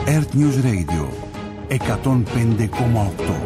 Earth News Radio 105,8.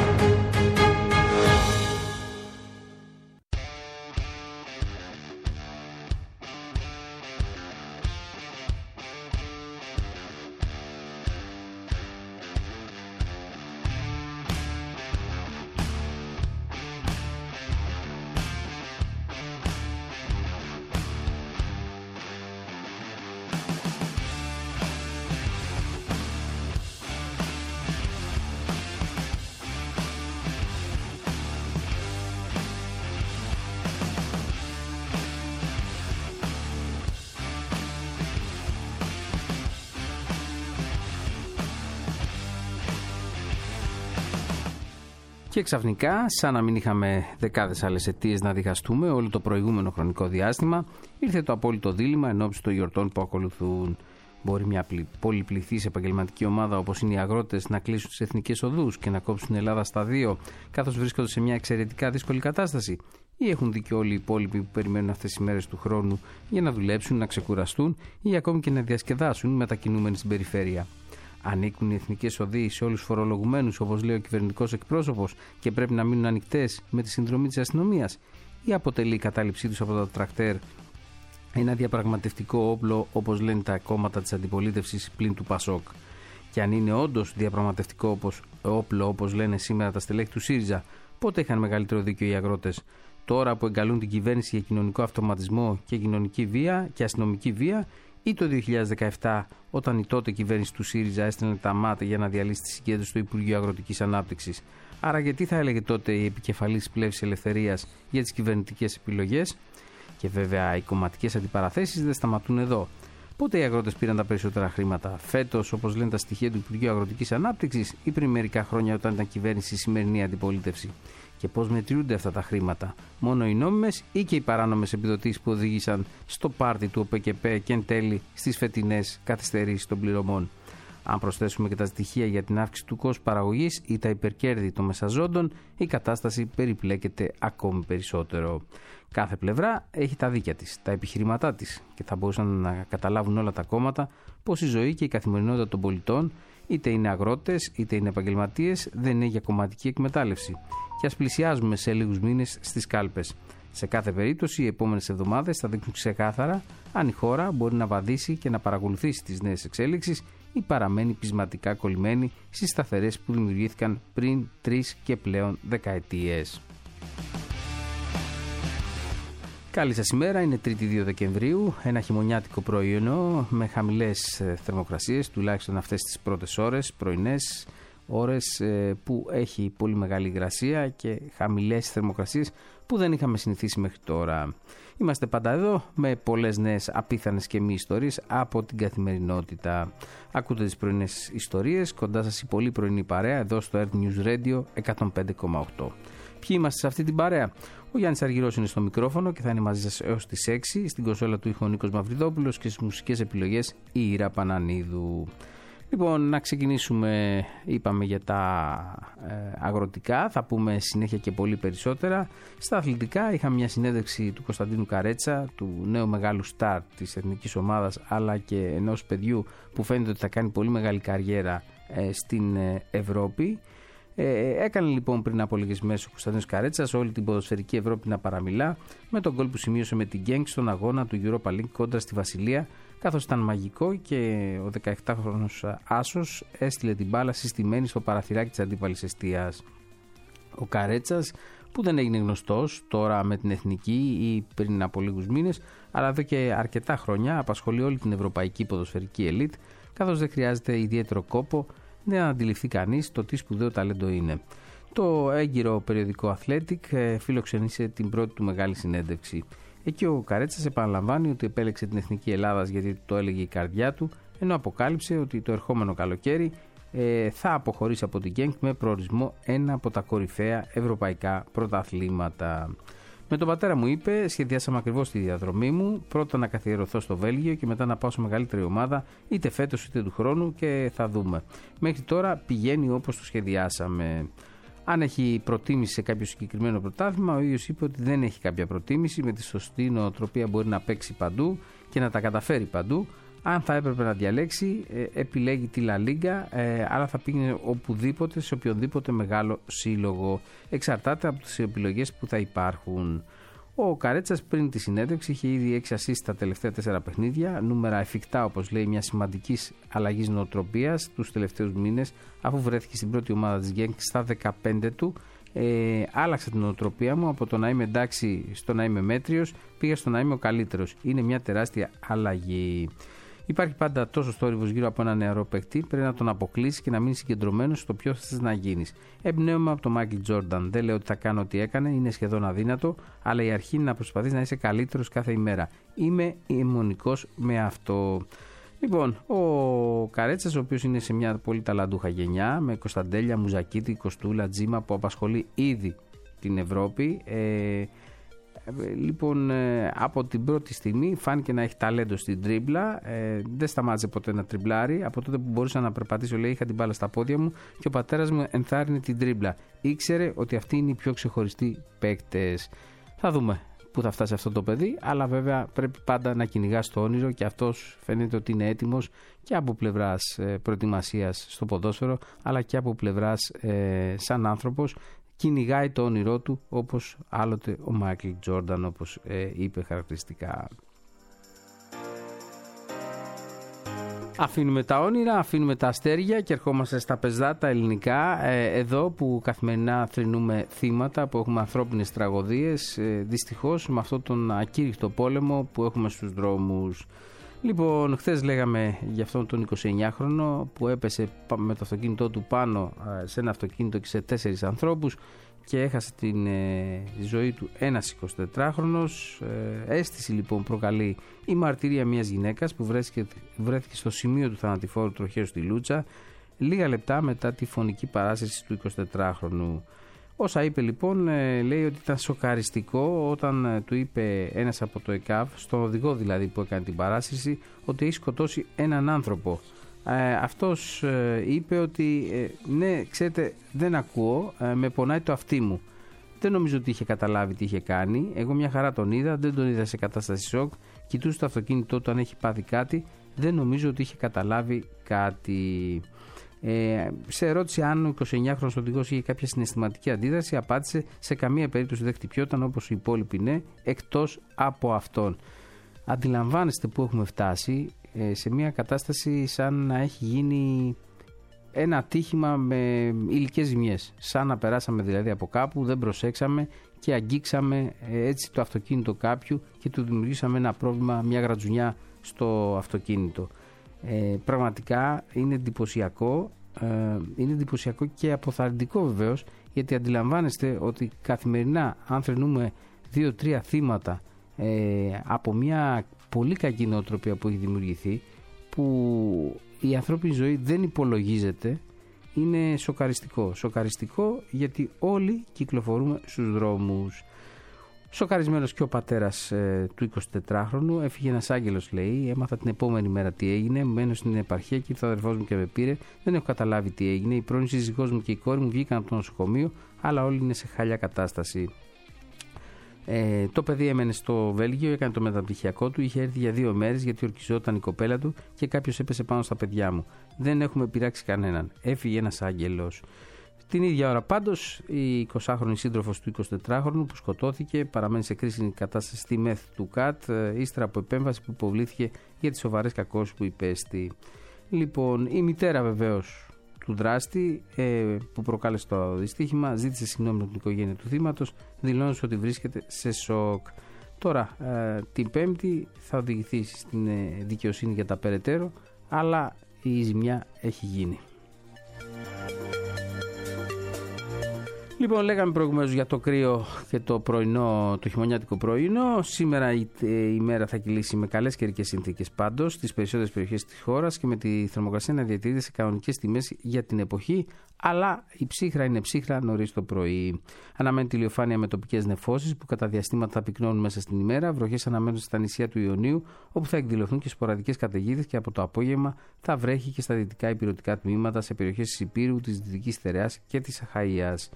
Και ξαφνικά, σαν να μην είχαμε δεκάδες άλλες αιτίες να διχαστούμε όλο το προηγούμενο χρονικό διάστημα, ήρθε το απόλυτο δίλημμα ενόψει των γιορτών που ακολουθούν. Μπορεί μια πολυπληθής επαγγελματική ομάδα όπως είναι οι αγρότες να κλείσουν τις εθνικές οδούς και να κόψουν την Ελλάδα στα δύο, καθώς βρίσκονται σε μια εξαιρετικά δύσκολη κατάσταση, ή έχουν δίκιο όλοι οι υπόλοιποι που περιμένουν αυτές τις μέρες του χρόνου για να δουλέψουν, να ξεκουραστούν ή ακόμη και να διασκεδάσουν μετακινούμενοι στην περιφέρεια? Ανήκουν οι εθνικές οδοί σε όλους τους φορολογουμένους, όπως λέει ο κυβερνητικός εκπρόσωπος, και πρέπει να μείνουν ανοιχτές με τη συνδρομή της αστυνομίας, ή αποτελεί η κατάληψή τους από τα τρακτέρ ένα διαπραγματευτικό όπλο, όπως λένε τα κόμματα της αντιπολίτευσης πλην του Πασόκ? Και αν είναι όντως διαπραγματευτικό όπλο, όπως λένε σήμερα τα στελέχη του ΣΥΡΙΖΑ, πότε είχαν μεγαλύτερο δίκιο οι αγρότες? Τώρα που εγκαλούν την κυβέρνηση για κοινωνικό αυτοματισμό και κοινωνική βία και αστυνομική βία, ή το 2017, όταν η τότε κυβέρνηση του ΣΥΡΙΖΑ έστελνε τα ΜΑΤ για να διαλύσει τη συγκέντρωση στο Υπουργείο Αγροτικής Ανάπτυξης? Άρα, γιατί θα έλεγε τότε η επικεφαλής της Πλεύσης Ελευθερίας για τις κυβερνητικές επιλογές? Και βέβαια, οι κομματικές αντιπαραθέσεις δεν σταματούν εδώ. Πότε οι αγρότες πήραν τα περισσότερα χρήματα? Φέτος, όπως λένε τα στοιχεία του Υπουργείου Αγροτικής Ανάπτυξης, ή πριν μερικά χρόνια όταν ήταν κυβέρνηση η σημερινή αντιπολίτευση? Και πώς μετριούνται αυτά τα χρήματα? Μόνο οι νόμιμες ή και οι παράνομες επιδοτήσεις που οδήγησαν στο πάρτι του ΟΠΕΚΕΠΕ και εν τέλει στις φετινές καθυστερήσεις των πληρωμών? Αν προσθέσουμε και τα στοιχεία για την αύξηση του κόστου παραγωγής ή τα υπερκέρδη των μεσαζόντων, η κατάσταση περιπλέκεται ακόμη περισσότερο. Κάθε πλευρά έχει τα δίκια της, τα επιχειρήματά της, και θα μπορούσαν να καταλάβουν όλα τα κόμματα πως η ζωή και η καθημερινότητα των πολιτών, είτε είναι αγρότες είτε είναι επαγγελματίες, δεν είναι για κομματική εκμετάλλευση. Και ας πλησιάζουμε σε λίγους μήνες στις κάλπες. Σε κάθε περίπτωση, οι επόμενες εβδομάδες θα δείξουν ξεκάθαρα αν η χώρα μπορεί να βαδίσει και να παρακολουθήσει τις νέες εξέλιξεις ή παραμένει πεισματικά κολλημένη στις σταθερές που δημιουργήθηκαν πριν 3 και πλέον δεκαετίες. Καλή σας ημέρα, είναι 3η 2 Δεκεμβρίου, ένα χειμωνιάτικο πρωινό με χαμηλές θερμοκρασίες, τουλάχιστον αυτές τις πρώτες ώρες, πρωινές ώρες που έχει πολύ μεγάλη υγρασία και χαμηλές θερμοκρασίες που δεν είχαμε συνηθίσει μέχρι τώρα. Είμαστε πάντα εδώ με πολλές νέες απίθανες και μη ιστορίες από την καθημερινότητα. Ακούτε τις πρωινές ιστορίες, κοντά σας η πολύ πρωινή παρέα εδώ στο Earth News Radio 105,8. Ποιοι είμαστε σε αυτή την παρέα? Ο Γιάννης Αργυρός είναι στο μικρόφωνο και θα είναι μαζί σας έως τις 6. Στην κονσόλα του ήχου ο Νίκος Μαυριδόπουλος και στις μουσικές επιλογές η Ήρα Πανανίδου. Λοιπόν, να ξεκινήσουμε, είπαμε για τα αγροτικά, θα πούμε συνέχεια και πολύ περισσότερα. Στα αθλητικά είχαμε μια συνέντευξη του Κωνσταντίνου Καρέτσα, του νέου μεγάλου στάρ της εθνικής ομάδας, αλλά και ενός παιδιού που φαίνεται ότι θα κάνει πολύ μεγάλη καριέρα στην Ευρώπη. Έκανε λοιπόν πριν από λίγες μέρες ο Κωνσταντίνος Καρέτσας όλη την ποδοσφαιρική Ευρώπη να παραμιλά με τον γκολ που σημείωσε με την Γκένγκ στον αγώνα του Europa League κόντρα στη Βασιλεία, καθώς ήταν μαγικό και ο 17χρονος άσος έστειλε την μπάλα συστημένη στο παραθυράκι της αντίπαλης εστίας. Ο Καρέτσας, που δεν έγινε γνωστός τώρα με την εθνική ή πριν από λίγους μήνες, αλλά εδώ και αρκετά χρόνια απασχολεί όλη την ευρωπαϊκή ποδοσφαιρική ελίτ, καθώς δεν χρειάζεται ιδιαίτερο κόπο να αντιληφθεί κανείς το τι σπουδαίο ταλέντο είναι. Το έγκυρο περιοδικό Athletic φιλοξενήσε την πρώτη του μεγάλη συνέντευξη. Εκεί ο Καρέτσας επαναλαμβάνει ότι επέλεξε την εθνική Ελλάδας γιατί το έλεγε η καρδιά του, ενώ αποκάλυψε ότι το ερχόμενο καλοκαίρι θα αποχωρήσει από την Γκένγκ με προορισμό ένα από τα κορυφαία ευρωπαϊκά πρωταθλήματα. Με τον πατέρα μου, είπε, σχεδιάσαμε ακριβώς τη διαδρομή μου. Πρώτα να καθιερωθώ στο Βέλγιο και μετά να πάω σε μεγαλύτερη ομάδα, είτε φέτος είτε του χρόνου, και θα δούμε. Μέχρι τώρα πηγαίνει όπως το σχεδιάσαμε. Αν έχει προτίμηση σε κάποιο συγκεκριμένο πρωτάθλημα, ο ίδιος είπε ότι δεν έχει κάποια προτίμηση. Με τη σωστή νοοτροπία μπορεί να παίξει παντού και να τα καταφέρει παντού, Αν θα έπρεπε να διαλέξει, επιλέγει τη La Liga, αλλά θα πήγαινε οπουδήποτε, σε οποιονδήποτε μεγάλο σύλλογο. Εξαρτάται από τις επιλογές που θα υπάρχουν. Ο Καρέτσας πριν τη συνέντευξη είχε ήδη 6 assist στα τελευταία 4 παιχνίδια, νούμερα εφικτά, όπως λέει, μια σημαντική αλλαγή νοοτροπίας τους τελευταίους μήνες, αφού βρέθηκε στην πρώτη ομάδα της Genk στα 15 του. Άλλαξα την νοοτροπία μου από το να είμαι εντάξει στο να είμαι μέτριος, πήγα στο να είμαι ο καλύτερος. Είναι μια τεράστια αλλαγή. Υπάρχει πάντα τόσο θόρυβος γύρω από ένα νεαρό παίκτη, πρέπει να τον αποκλείσει και να μείνει συγκεντρωμένος στο ποιο θες να γίνεις. Εμπνέομαι από τον Μάικλ Τζόρνταν. Δεν λέω ότι θα κάνω ό,τι έκανε, είναι σχεδόν αδύνατο, αλλά η αρχή είναι να προσπαθείς να είσαι καλύτερος κάθε ημέρα. Είμαι αιμονικός με αυτό. Λοιπόν, ο Καρέτσας, ο οποίος είναι σε μια πολύ ταλαντούχα γενιά, με Κωνσταντέλια, Μουζακίτη, Κοστούλα, Τζίμα, που απασχολεί ήδη την Ευρώπη. Λοιπόν, από την πρώτη στιγμή φάνηκε να έχει ταλέντο στην τρίμπλα. Δεν σταμάτησε ποτέ να τριμπλάρει. Από τότε που μπορούσα να περπατήσω, λέει, είχα την μπάλα στα πόδια μου και ο πατέρας μου ενθάρρυνε την τρίμπλα. Ήξερε ότι αυτοί είναι οι πιο ξεχωριστοί παίκτες. Θα δούμε πού θα φτάσει αυτό το παιδί, αλλά βέβαια πρέπει πάντα να κυνηγάς το όνειρο και αυτός φαίνεται ότι είναι έτοιμος και από πλευράς προετοιμασίας στο ποδόσφαιρο, αλλά και από πλευράς σαν άνθρωπος. Κυνηγάει το όνειρό του, όπως άλλοτε ο Μάικλ Τζόρνταν, όπως είπε χαρακτηριστικά. Αφήνουμε τα όνειρα, αφήνουμε τα αστέρια και ερχόμαστε στα πεζά τα ελληνικά, εδώ που καθημερινά θρηνούμε θύματα, που έχουμε ανθρώπινες τραγωδίες, δυστυχώς με αυτόν τον ακήρυκτο πόλεμο που έχουμε στους δρόμους. Λοιπόν, χθες λέγαμε για αυτόν τον 29χρονο που έπεσε με το αυτοκίνητό του πάνω σε ένα αυτοκίνητο και σε 4 ανθρώπους και έχασε την ζωή του ένας 24χρονος. Αίσθηση λοιπόν προκαλεί η μαρτυρία μιας γυναίκας που βρέθηκε στο σημείο του θανατηφόρου τροχαίου στη Λούτσα λίγα λεπτά μετά τη φωνική παράσταση του 24χρονου. Όσα είπε λοιπόν, λέει ότι ήταν σοκαριστικό όταν του είπε ένας από το ΕΚΑΒ, στον οδηγό δηλαδή που έκανε την παράσταση, ότι έχει σκοτώσει έναν άνθρωπο. Αυτός είπε ότι ναι, ξέρετε, δεν ακούω, με πονάει το αυτί μου. Δεν νομίζω ότι είχε καταλάβει τι είχε κάνει. Εγώ μια χαρά τον είδα, δεν τον είδα σε κατάσταση σοκ. Κοιτούσε το αυτοκίνητό του αν έχει πάθει κάτι. Δεν νομίζω ότι είχε καταλάβει κάτι. Σε ερώτηση αν ο 29χρονος οδηγός είχε κάποια συναισθηματική αντίδραση, απάντησε σε καμία περίπτωση δεν χτυπιόταν όπως οι υπόλοιποι, ναι, εκτός από αυτόν. Αντιλαμβάνεστε που έχουμε φτάσει, σε μια κατάσταση σαν να έχει γίνει ένα ατύχημα με υλικές ζημιές. Σαν να περάσαμε δηλαδή από κάπου, δεν προσέξαμε και αγγίξαμε έτσι το αυτοκίνητο κάποιου και του δημιουργήσαμε ένα πρόβλημα, μια γρατζουνιά στο αυτοκίνητο. Πραγματικά είναι εντυπωσιακό, και αποθαρρυντικό βεβαίως, γιατί αντιλαμβάνεστε ότι καθημερινά αν θρηνούμε 2-3 θύματα από μια πολύ κακή νοοτροπία που έχει δημιουργηθεί, που η ανθρώπινη ζωή δεν υπολογίζεται, είναι σοκαριστικό γιατί όλοι κυκλοφορούμε στους δρόμους. Σοκαρισμένος και ο πατέρας του 24χρονου, έφυγε ένας άγγελος, λέει. Έμαθα την επόμενη μέρα τι έγινε. Μένω στην επαρχία και ήρθε ο αδερφός μου και με πήρε. Δεν έχω καταλάβει τι έγινε. Η πρώην σύζυγός μου και η κόρη μου βγήκαν από το νοσοκομείο, αλλά όλοι είναι σε χάλια κατάσταση. Το παιδί έμενε στο Βέλγιο, έκανε το μεταπτυχιακό του. Είχε έρθει για 2 μέρες γιατί ορκιζόταν η κοπέλα του και κάποιος έπεσε πάνω στα παιδιά μου. Δεν έχουμε πειράξει κανέναν. Έφυγε ένας άγγελος. Την ίδια ώρα πάντως η 20χρονη σύντροφος του 24χρονου που σκοτώθηκε παραμένει σε κρίσιμη κατάσταση στη ΜΕΘ του ΚΑΤ ύστερα από επέμβαση που υποβλήθηκε για τις σοβαρές κακώσεις που υπέστη. Λοιπόν, η μητέρα βεβαίως του δράστη που προκάλεσε το δυστύχημα ζήτησε συγγνώμη από την οικογένεια του θύματος, δηλώνοντας ότι βρίσκεται σε σοκ. Τώρα την Πέμπτη θα οδηγηθεί στην δικαιοσύνη για τα περαιτέρω, αλλά η ζημιά έχει γίνει. Λοιπόν, λέγαμε προηγουμένως για το κρύο και το πρωινό, το χειμωνιάτικο πρωινό. Σήμερα η μέρα θα κυλήσει με καλές καιρικές συνθήκες πάντως στις περισσότερες περιοχές της χώρας και με τη θερμοκρασία να διατηρείται σε κανονικές τιμές για την εποχή, αλλά η ψύχρα είναι ψύχρα νωρίς το πρωί. Αναμένεται ηλιοφάνεια με τοπικές νεφώσεις που κατά διαστήματα θα πυκνώνουν μέσα στην ημέρα. Βροχές αναμένονται στα νησιά του Ιωνίου, όπου θα εκδηλωθούν και σποραδικές καταιγίδες και από το απόγευμα θα βρέχει και στα δυτικά υπηρετικά τμήματα σε περιοχές της Υπήρου, της Δυτικής Στερεάς και της Αχαΐας.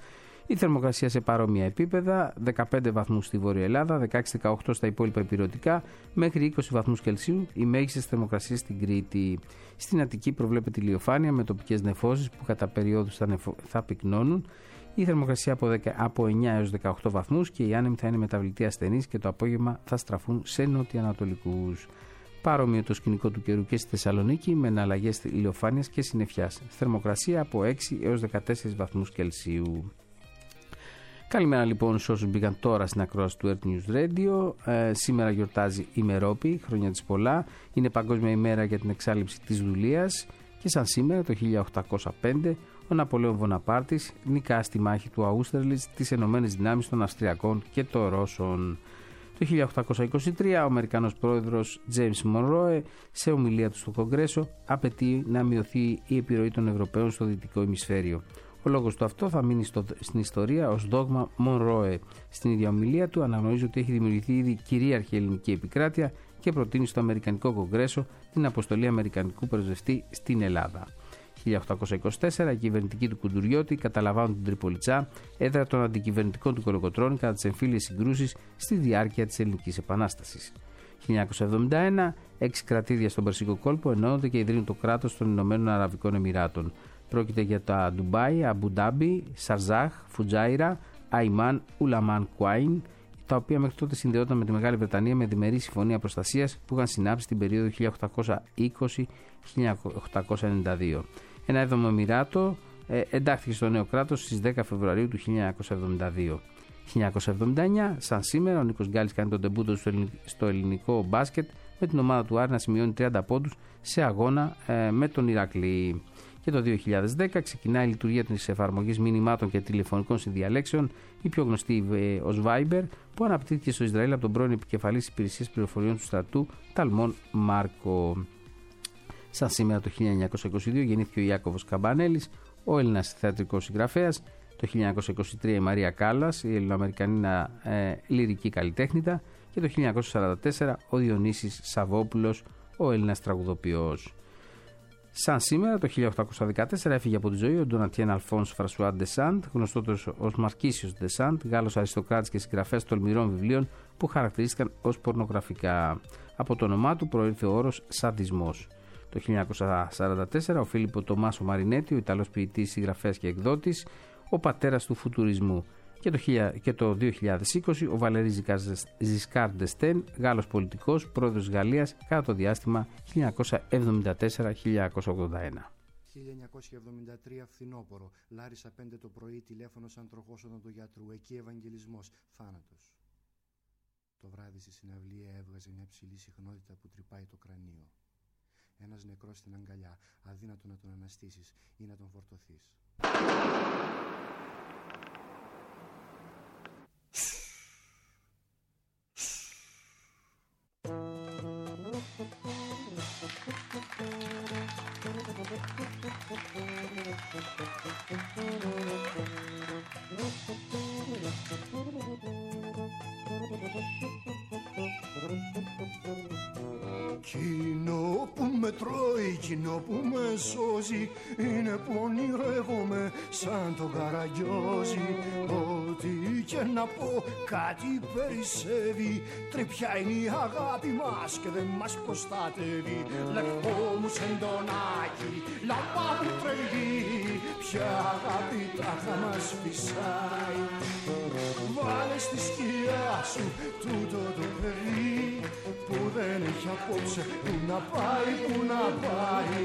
Η θερμοκρασία σε παρόμοια επίπεδα, 15 βαθμούς στη Βόρεια Ελλάδα, 16-18 στα υπόλοιπα ηπειρωτικά, μέχρι 20 βαθμούς Κελσίου οι μέγιστες θερμοκρασίες στην Κρήτη. Στην Αττική προβλέπεται ηλιοφάνεια με τοπικές νεφώσεις που κατά περιόδους θα πυκνώνουν. Η θερμοκρασία από 9 έως 18 βαθμούς και οι άνεμοι θα είναι μεταβλητοί ασθενείς και το απόγευμα θα στραφούν σε νοτιοανατολικούς. Παρόμοιο το σκηνικό του καιρού και στη Θεσσαλονίκη με εναλλαγές ηλιοφάνειας και συννεφιάς. Θερμοκρασία από 6 έως 14 βαθμούς Κελσίου. Καλημέρα λοιπόν σε όσους μπήκαν τώρα στην ακρόαση του Earth News Radio. Σήμερα γιορτάζει η Μερόπη, χρόνια της πολλά. Είναι Παγκόσμια ημέρα για την εξάλληψη της δουλείας και σαν σήμερα το 1805 ο Ναπολέον Βοναπάρτης νικά στη μάχη του Αούστερλιτς τις ενωμένες δυνάμεις των Αυστριακών και των Ρώσων. Το 1823 ο Αμερικανός πρόεδρος James Monroe σε ομιλία του στο Κογκρέσο απαιτεί να μειωθεί η επιρροή των Ευρωπαίων στο δυτικό ημισφαίριο. Ο λόγος του αυτό θα μείνει στην ιστορία ως δόγμα Monroe. Στην ίδια ομιλία του αναγνωρίζει ότι έχει δημιουργηθεί ήδη κυρίαρχη ελληνική επικράτεια και προτείνει στο Αμερικανικό Κογκρέσο την αποστολή Αμερικανικού πρεσβευτή στην Ελλάδα. 1824 οι κυβερνητικοί του Κουντουριώτη καταλαμβάνουν την Τριπολιτσά, έδρα των αντικυβερνητικών του Κολοκοτρώνη κατά τις εμφύλιες συγκρούσεις στη διάρκεια της Ελληνικής Επανάστασης. 1971 6 κρατήδια στον Περσικό κόλπο ενώνονται και ιδρύουν το κράτος των Ηνωμένων Αραβικών Εμιράτων. Πρόκειται για τα Ντουμπάι, Αμπουντάμπι, Σαρζάχ, Φουτζάιρα, Αϊμάν, Ουλαμάν, Κουάιν, τα οποία μέχρι τότε συνδεόταν με τη Μεγάλη Βρετανία με διμερή συμφωνία προστασίας που είχαν συνάψει την περίοδο 1820-1892. Ένα 7ο Εμιράτο εντάχθηκε στο νέο κράτος στις 10 Φεβρουαρίου του 1972. 1979, σαν σήμερα, ο Νίκος Γκάλης κάνει τον ντεμπούτο στο ελληνικό μπάσκετ με την ομάδα του Άρη να σημειώνει 30 πόντους σε αγώνα με τον Ηρακλή. Και το 2010 ξεκινάει η λειτουργία της εφαρμογής μηνυμάτων και τηλεφωνικών συνδιαλέξεων, η πιο γνωστή ως Viber, που αναπτύχθηκε στο Ισραήλ από τον πρώην επικεφαλής υπηρεσίας πληροφοριών του στρατού Ταλμόν Μάρκο. Σαν σήμερα το 1922 γεννήθηκε ο Ιάκωβος Καμπανέλης, ο Έλληνας θεατρικός συγγραφέας. Το 1923 η Μαρία Κάλλας, η Ελληνοαμερικανίνα λυρική καλλιτέχνητα. Και το 1944 ο Διονύσης Σαββόπουλος, ο Έλληνας τραγουδοποιός. Σαν σήμερα, το 1814 έφυγε από τη ζωή ο Ντονατιέν Αλφόνς Φρασουά Ντεσάντ, γνωστότερος ως Μαρκίσιος Ντεσάντ, Γάλλος αριστοκράτης και συγγραφέας τολμηρών βιβλίων που χαρακτηρίστηκαν ως πορνογραφικά. Από το όνομά του προήλθε ο όρος σαντισμός. Το 1944 ο Φίλιππο Τομάσο Μαρινέτη, ο Ιταλός ποιητής, συγγραφέας και εκδότης, ο πατέρας του φουτουρισμού. Και το 2020 ο Βαλερί Ζισκάρ Ντεστέν, Γάλλος πολιτικός, πρόεδρος της Γαλλίας κατά το διάστημα 1974-1981. 1973 φθινόπωρο, Λάρισα 5 το πρωί, τηλέφωνο σαν τροχόσοδο του γιατρού, εκεί Ευαγγελισμός, θάνατος. Το βράδυ στη συναυλία έβγαζε μια ψηλή συχνότητα που τρυπάει το κρανίο. Ένας νεκρός στην αγκαλιά, αδύνατο να τον αναστήσεις ή να τον φορτωθείς. Κοινό που με τρώει, κοινό που με σώζει, είναι που ονειρεύομαι σαν τον Καραγκιόζη. Ό,τι και να πω κάτι περισσεύει, τρυπιά είναι η αγάπη μας και δεν μας προστατεύει. Λευκό μου σεντονάκι, λαμπά μου τρελή, ποια αγάπη τάχα μας φυσάει. Βάλε στη σκιά σου τούτο το παιδί που δεν έχει απόψε που να πάει, που να πάει.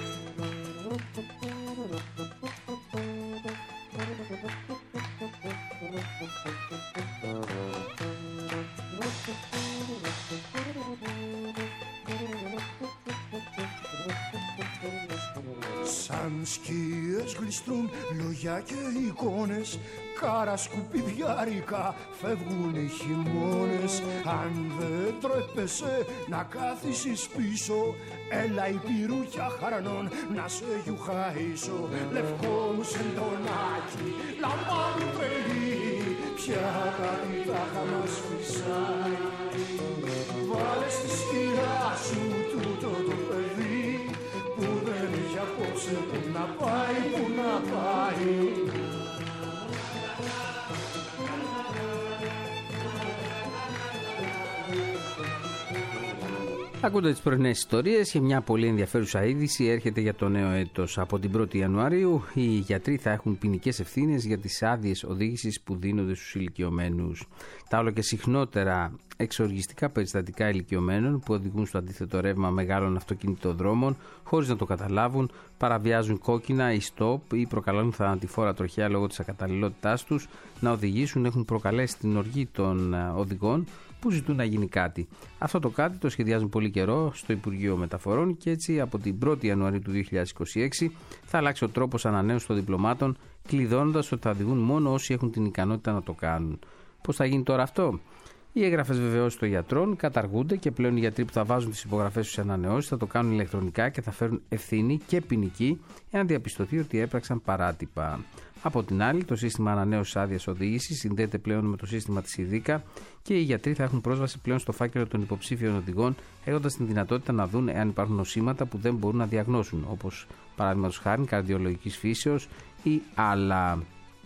Σαν σκιές γλιστρούν λόγια και εικόνες, κάρα σκουπιδιάρικα φεύγουν οι χειμώνες. Αν δεν τρέπεσαι να κάθισεις πίσω, έλα η πυρούκια χαρανών να σε γιουχαίσω. Λευκό μου σεντονάκι, λαμπά μου τρελή, ποια αγάπη τάχα μας φυσάει. Βάλε στη σκιά σου τούτο το παιδί που δεν έχει απόψε που να πάει, που να πάει. Ακούτε τις πρωινές ιστορίες και μια πολύ ενδιαφέρουσα είδηση έρχεται για το νέο έτος. Από την 1η Ιανουαρίου οι γιατροί θα έχουν ποινικές ευθύνες για τις άδειες οδήγησης που δίνονται στους ηλικιωμένους. Τα όλο και συχνότερα εξοργιστικά περιστατικά ηλικιωμένων που οδηγούν στο αντίθετο ρεύμα μεγάλων αυτοκινητοδρόμων χωρίς να το καταλάβουν, παραβιάζουν κόκκινα ή στοπ ή προκαλούν θανατηφόρα τροχαία λόγω της ακαταλληλότητάς τους να οδηγήσουν, έχουν προκαλέσει την οργή των οδηγών που ζητούν να γίνει κάτι. Αυτό το κάτι το σχεδιάζουν πολύ καιρό στο Υπουργείο Μεταφορών και έτσι από την 1η Ιανουαρίου του 2026 θα αλλάξει ο τρόπος ανανέωσης των διπλωμάτων, κλειδώνοντας ότι θα οδηγούν μόνο όσοι έχουν την ικανότητα να το κάνουν. Πώς θα γίνει τώρα αυτό? Οι έγγραφες βεβαιώσεις των γιατρών καταργούνται και πλέον οι γιατροί που θα βάζουν τις υπογραφές στους ανανεώσεις θα το κάνουν ηλεκτρονικά και θα φέρουν ευθύνη και ποινική εάν διαπιστωθεί ότι έπραξαν παράτυπα. Από την άλλη, το σύστημα ανανέωσης άδειας οδήγησης συνδέεται πλέον με το σύστημα της ΙΔΙΚΑ και οι γιατροί θα έχουν πρόσβαση πλέον στο φάκελο των υποψήφιων οδηγών, έχοντας την δυνατότητα να δουν εάν υπάρχουν νοσήματα που δεν μπορούν να διαγνώσουν, όπως παραδείγματος χάριν καρδιολογικής φύσεως ή άλλα.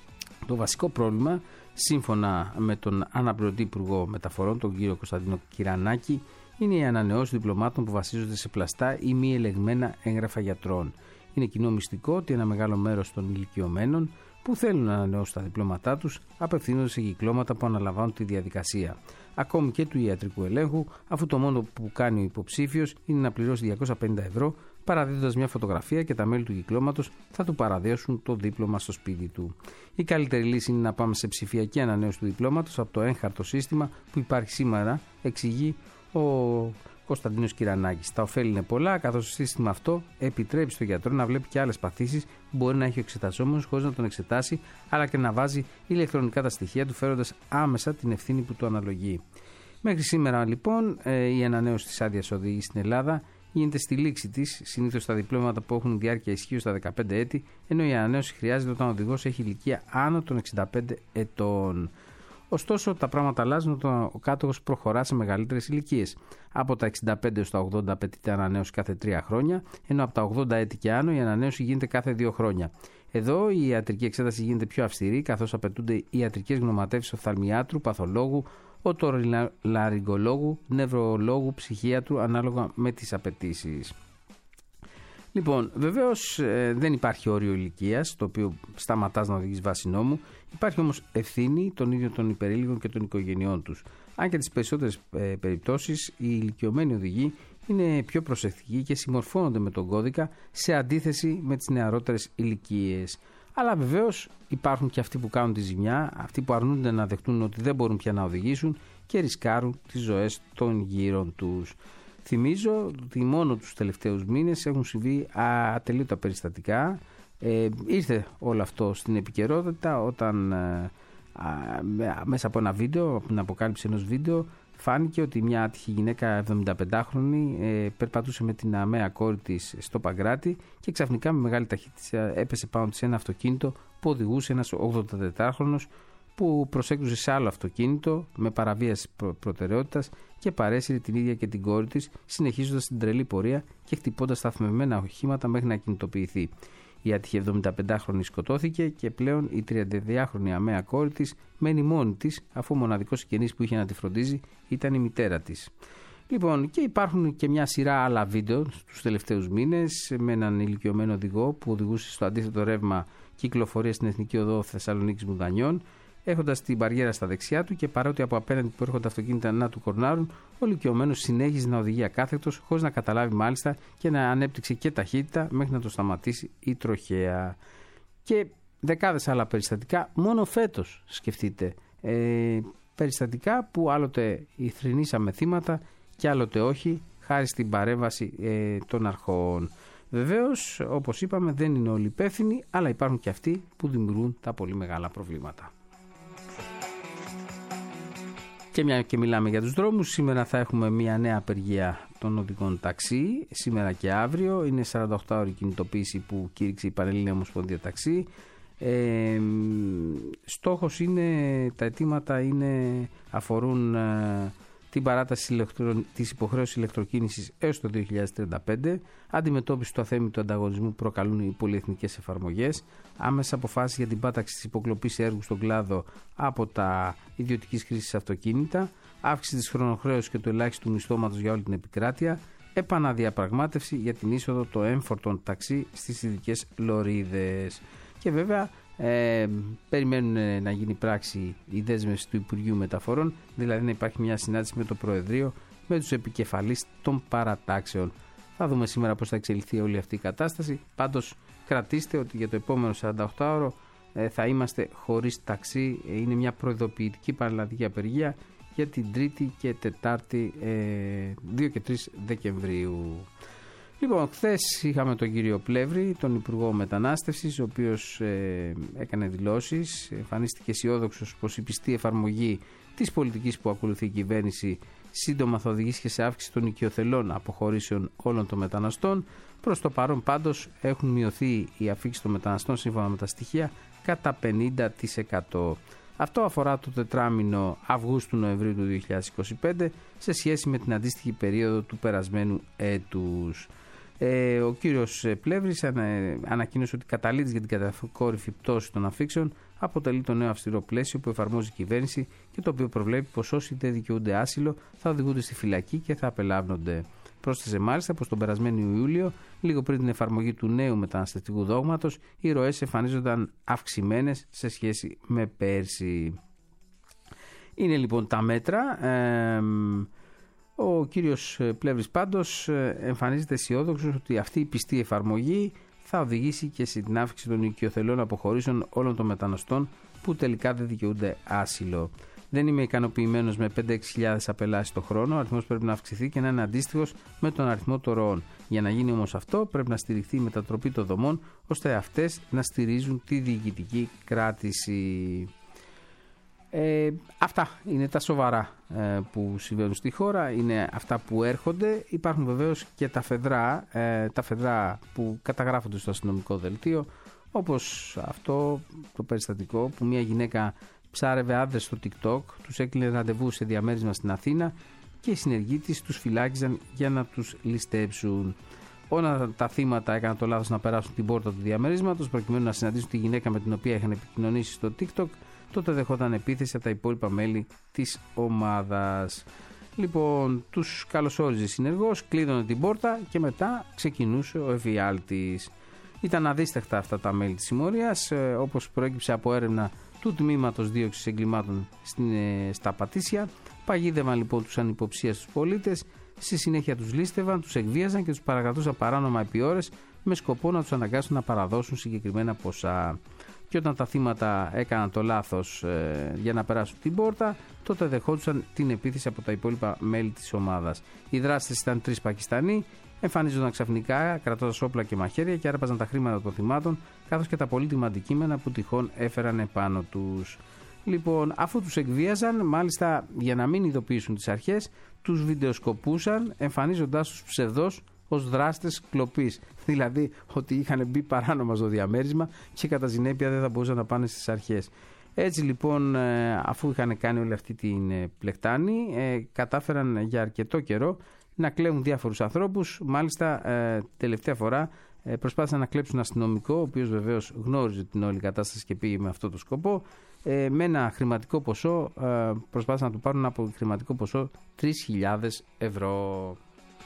Το βασικό πρόβλημα, σύμφωνα με τον αναπληρωτή Υπουργό Μεταφορών, τον κύριο Κωνσταντίνο Κυρανάκη, είναι οι ανανεώσεις διπλωμάτων που βασίζονται σε πλαστά ή μη ελεγμένα έγγραφα γιατρών. Είναι κοινό μυστικό ότι ένα μεγάλο μέρος των ηλικιωμένων που θέλουν να ανανεώσουν τα διπλώματά τους απευθύνονται σε κυκλώματα που αναλαμβάνουν τη διαδικασία. Ακόμη και του ιατρικού ελέγχου, αφού το μόνο που κάνει ο υποψήφιος είναι να πληρώσει 250 ευρώ, παραδίδοντας μια φωτογραφία και τα μέλη του κυκλώματος θα του παραδώσουν το δίπλωμα στο σπίτι του. Η καλύτερη λύση είναι να πάμε σε ψηφιακή ανανέωση του διπλώματος από το έγχαρτο σύστημα που υπάρχει σήμερα, εξηγεί ο Κωνσταντίνος Κυρανάκης. Τα ωφέλη είναι πολλά, καθώς το σύστημα αυτό επιτρέπει στον γιατρό να βλέπει και άλλες παθήσεις που μπορεί να έχει ο εξεταζόμενος χωρίς να τον εξετάσει, αλλά και να βάζει ηλεκτρονικά τα στοιχεία του, φέροντας άμεσα την ευθύνη που του αναλογεί. Μέχρι σήμερα, λοιπόν, η ανανέωση της άδειας οδήγησης στην Ελλάδα γίνεται στη λήξη της, συνήθως στα διπλώματα που έχουν διάρκεια ισχύω στα 15 έτη, ενώ η ανανέωση χρειάζεται όταν ο οδηγός έχει ηλικία άνω των 65 ετών. Ωστόσο, τα πράγματα αλλάζουν όταν ο κάτοχος προχωρά σε μεγαλύτερες ηλικίες. Από τα 65 έως τα 80 απαιτείται ανανέωση κάθε 3 χρόνια, ενώ από τα 80 έτη και άνω η ανανέωση γίνεται κάθε 2 χρόνια. Εδώ η ιατρική εξέταση γίνεται πιο αυστηρή, καθώς απαιτούνται ιατρικές γνωματεύσεις οφθαλμιάτρου, παθολόγου, οτορινολαριγκολόγου, νευρολόγου, ψυχίατρου, ανάλογα με τις απαιτήσεις. Λοιπόν, βεβαίως δεν υπάρχει όριο ηλικίας, το οποίο σταματάς να οδηγείς βάσει νόμου. Υπάρχει όμως ευθύνη των ίδιων των υπερήλικων και των οικογενειών τους. Αν και τις περισσότερες περιπτώσεις οι ηλικιωμένοι οδηγοί είναι πιο προσεκτικοί και συμμορφώνονται με τον κώδικα σε αντίθεση με τις νεαρότερες ηλικίες. Αλλά βεβαίως υπάρχουν και αυτοί που κάνουν τη ζημιά, αυτοί που αρνούνται να δεχτούν ότι δεν μπορούν πια να οδηγήσουν και ρισκάρουν τις ζωές των γύρων τους. Θυμίζω ότι μόνο τους τελευταίους μήνες έχουν συμβεί ατελείωτα περιστατικά. Ήρθε όλο αυτό στην επικαιρότητα όταν μέσα από ένα βίντεο, από την αποκάλυψη ενός βίντεο, φάνηκε ότι μια άτυχη γυναίκα 75χρονη περπατούσε με την αμαία κόρη της στο Παγκράτη και ξαφνικά με μεγάλη ταχύτητα έπεσε πάνω της ένα αυτοκίνητο που οδηγούσε ένας 84χρονος που προσέκρουσε σε άλλο αυτοκίνητο με παραβίαση προτεραιότητας και παρέσυρε την ίδια και την κόρη της, συνεχίζοντας την τρελή πορεία και χτυπώντας σταθμευμένα οχήματα μέχρι να κινητοποιηθεί. Η άτυχη 75χρονη σκοτώθηκε και πλέον η 32χρονη αμαία κόρη της μένει μόνη της, αφού ο μοναδικός συγγενής που είχε να τη φροντίζει ήταν η μητέρα της. Λοιπόν, και υπάρχουν και μια σειρά άλλα βίντεο στους τελευταίους μήνες με έναν ηλικιωμένο οδηγό που οδηγούσε στο αντίθετο ρεύμα κυκλοφορία στην Εθνική Οδό Θεσσαλονίκης Μουδανιών, έχοντας την μπαριέρα στα δεξιά του και παρότι από απέναντι που έρχονται αυτοκίνητα να του κορνάρουν, ο ηλικιωμένος συνέχιζε να οδηγεί ακάθεκτος, χωρίς να καταλάβει μάλιστα και να ανέπτυξε και ταχύτητα μέχρι να το σταματήσει η τροχαία. Και δεκάδες άλλα περιστατικά, μόνο φέτος σκεφτείτε. Περιστατικά που άλλοτε ηθρηνήσαμε θύματα και άλλοτε όχι, χάρη στην παρέμβαση των αρχών. Βεβαίως, όπως είπαμε, δεν είναι όλοι υπεύθυνοι, αλλά υπάρχουν και αυτοί που δημιουργούν τα πολύ μεγάλα προβλήματα. Και μια και μιλάμε για τους δρόμους, σήμερα θα έχουμε μια νέα απεργία των οδηγών ταξί, σήμερα και αύριο. Είναι 48 ώρη κινητοποίηση που κήρυξε η Πανελλήνια Ομοσπονδία Ταξί. Στόχος είναι, τα αιτήματα αφορούν την παράταση της υποχρέωσης ηλεκτροκίνησης έως το 2035, αντιμετώπιση του αθέμητου ανταγωνισμού που προκαλούν οι πολυεθνικές εφαρμογές, άμεσα αποφάσεις για την πάταξη της υποκλοπής έργου στον κλάδο από τα ιδιωτικής χρήσης αυτοκίνητα, αύξηση της χρονοχρέωσης και του ελάχιστου μισθώματος για όλη την επικράτεια, επαναδιαπραγμάτευση για την είσοδο των έμφορτων ταξί στις ειδικές λωρίδες. Και βέβαια περιμένουν να γίνει πράξη η δέσμευση του Υπουργείου Μεταφορών, δηλαδή να υπάρχει μια συνάντηση με το Προεδρείο, με τους επικεφαλείς των παρατάξεων. Θα δούμε σήμερα πώς θα εξελιχθεί όλη αυτή η κατάσταση. Πάντως κρατήστε ότι για το επόμενο 48ωρο θα είμαστε χωρίς ταξί. Είναι μια προειδοποιητική πανελλαδική απεργία για την Τρίτη και Τετάρτη 2 και 3 Δεκεμβρίου. Λοιπόν, χθες είχαμε τον κύριο Πλεύρη, τον Υπουργό Μετανάστευσης, ο οποίος έκανε δηλώσεις, εμφανίστηκε αισιόδοξος πως η πιστή εφαρμογή της πολιτικής που ακολουθεί η κυβέρνηση σύντομα θα οδηγήσει και σε αύξηση των οικειοθελών αποχωρήσεων όλων των μεταναστών. Προς το παρόν πάντως έχουν μειωθεί οι αφήξεις των μεταναστών σύμφωνα με τα στοιχεία κατά 50%. Αυτό αφορά το τετράμηνο Αυγούστου-Νοεμβρίου του 2025 σε σχέση με την αντίστοιχη περίοδο του περασμένου έτους. Ο κύριος Πλεύρης ανακοίνωσε ότι καταλήτης για την κατακόρυφη πτώση των αφήξεων αποτελεί το νέο αυστηρό πλαίσιο που εφαρμόζει η κυβέρνηση και το οποίο προβλέπει πως όσοι δεν δικαιούνται άσυλο θα οδηγούνται στη φυλακή και θα απελάβνονται. Πρόσθεσε μάλιστα πως τον περασμένο Ιούλιο, λίγο πριν την εφαρμογή του νέου μεταναστευτικού δόγματος, οι ροές εμφανίζονταν αυξημένες σε σχέση με πέρσι. Είναι λοιπόν τα μέτρα. Ο κύριος Πλεύρης πάντως εμφανίζεται αισιόδοξος ότι αυτή η πιστή εφαρμογή θα οδηγήσει και στην αύξηση των οικειοθελών αποχωρήσεων όλων των μεταναστών που τελικά δεν δικαιούνται άσυλο. Δεν είμαι ικανοποιημένος με 5-6 χιλιάδες απελάσεις το χρόνο. Ο αριθμός πρέπει να αυξηθεί και να είναι αντίστοιχος με τον αριθμό των ροών. Για να γίνει όμως αυτό, πρέπει να στηριχθεί η μετατροπή των δομών, ώστε αυτές να στηρίζουν τη διοικητική κράτηση. Αυτά είναι τα σοβαρά που συμβαίνουν στη χώρα, είναι αυτά που έρχονται. Υπάρχουν βεβαίως και τα φεδρά που καταγράφονται στο αστυνομικό δελτίο, όπως αυτό το περιστατικό που μια γυναίκα ψάρευε άντρες στο TikTok, τους έκλεινε ραντεβού σε διαμέρισμα στην Αθήνα και οι συνεργοί της τους φυλάκιζαν για να τους ληστέψουν. Όλα τα θύματα έκαναν το λάθος να περάσουν την πόρτα του διαμερίσματος προκειμένου να συναντήσουν τη γυναίκα με την οποία είχαν επικοινωνήσει στο TikTok. Τότε δεχόταν επίθεση από τα υπόλοιπα μέλη της ομάδας. Λοιπόν, τους καλωσόριζε συνεργός, κλείδωνε την πόρτα και μετά ξεκινούσε ο εφιάλτης. Ήταν αδίσταχτα αυτά τα μέλη της συμμορίας, όπως προέκυψε από έρευνα του Τμήματος Δίωξης Εγκλημάτων στα Πατήσια. Παγίδευαν λοιπόν τους ανυποψίαστους πολίτες, στη συνέχεια τους λίστευαν, τους εκβίαζαν και τους παρακρατούσαν παράνομα επί ώρες με σκοπό να τους αναγκάσουν να παραδώσουν συγκεκριμένα ποσά. Και όταν τα θύματα έκαναν το λάθος για να περάσουν την πόρτα, τότε δεχόντουσαν την επίθεση από τα υπόλοιπα μέλη της ομάδας. Οι δράστες ήταν 3 Πακιστανοί, εμφανίζονταν ξαφνικά κρατώντας όπλα και μαχαίρια και άρπαζαν τα χρήματα των θυμάτων, καθώς και τα πολύτιμα αντικείμενα που τυχόν έφεραν επάνω τους. Λοιπόν, αφού τους εκβίαζαν, μάλιστα για να μην ειδοποιήσουν τις αρχές, τους βιντεοσκοπούσαν, εμφανίζοντάς τους ψευδώς ως δράστες κλοπής. Δηλαδή ότι είχαν μπει παράνομα στο διαμέρισμα και κατά συνέπεια δεν θα μπορούσαν να πάνε στις αρχές. Έτσι λοιπόν, αφού είχαν κάνει όλη αυτή την πλεκτάνη, κατάφεραν για αρκετό καιρό να κλέβουν διάφορους ανθρώπους. Μάλιστα, τελευταία φορά προσπάθησαν να κλέψουν αστυνομικό, ο οποίος βεβαίως γνώριζε την όλη κατάσταση και πήγε με αυτό το σκοπό. Με ένα χρηματικό ποσό, προσπάθησαν να του πάρουν από χρηματικό ποσό 3.000 ευρώ.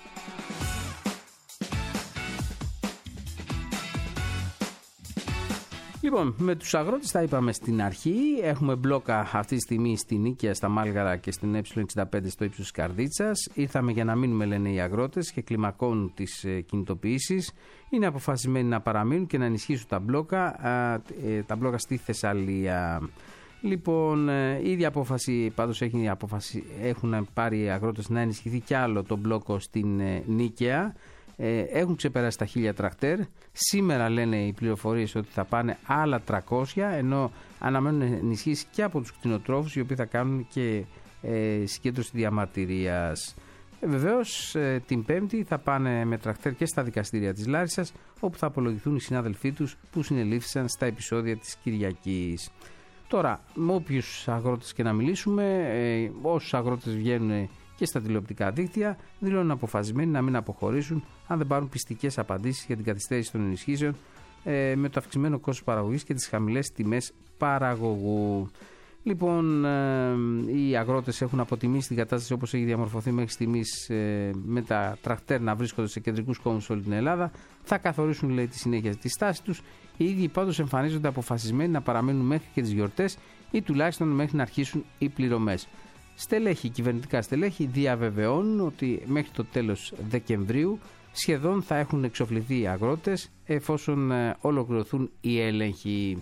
Λοιπόν, με τους αγρότες τα είπαμε στην αρχή. Έχουμε μπλόκα αυτή τη στιγμή στην Νίκαια, στα Μάλγαρα και στην Ε65 στο ύψος της Καρδίτσας. Ήρθαμε για να μείνουμε, λένε οι αγρότες, και κλιμακώνουν τις κινητοποιήσεις. Είναι αποφασισμένοι να παραμείνουν και να ενισχύσουν τα μπλόκα στη Θεσσαλία. Λοιπόν, η ίδια απόφαση πάντως έχουν πάρει οι αγρότες να ενισχυθεί κι άλλο το μπλόκο στην Νίκαια. Έχουν ξεπεράσει τα 1.000 τρακτέρ. Σήμερα λένε οι πληροφορίες ότι θα πάνε άλλα 300, ενώ αναμένουν ενισχύσει και από τους κτηνοτρόφους, οι οποίοι θα κάνουν και συγκέντρωση διαμαρτυρίας. Βεβαίως την Πέμπτη θα πάνε με τρακτέρ και στα δικαστήρια της Λάρισσας, όπου θα απολογηθούν οι συνάδελφοί τους που συνελήφθησαν στα επεισόδια της Κυριακής. Τώρα, με όποιους αγρότες και να μιλήσουμε, όσους αγρότες βγαίνουν και στα τηλεοπτικά δίκτυα, δηλώνουν αποφασισμένοι να μην αποχωρήσουν αν δεν πάρουν πιστικές απαντήσεις για την καθυστέρηση των ενισχύσεων με το αυξημένο κόστος παραγωγής και τις χαμηλές τιμές παραγωγού. Λοιπόν, οι αγρότες έχουν αποτιμήσει την κατάσταση όπως έχει διαμορφωθεί μέχρι στιγμής, με τα τρακτέρ να βρίσκονται σε κεντρικούς κόμβους σε όλη την Ελλάδα. Θα καθορίσουν, λέει, τη συνέχεια τη στάση τους. Οι ίδιοι πάντως εμφανίζονται αποφασισμένοι να παραμένουν μέχρι και τις γιορτές ή τουλάχιστον μέχρι να αρχίσουν οι πληρωμές. Στελέχη, κυβερνητικά στελέχη διαβεβαιώνουν ότι μέχρι το τέλος Δεκεμβρίου σχεδόν θα έχουν εξοφληθεί οι αγρότες εφόσον ολοκληρωθούν οι έλεγχοι.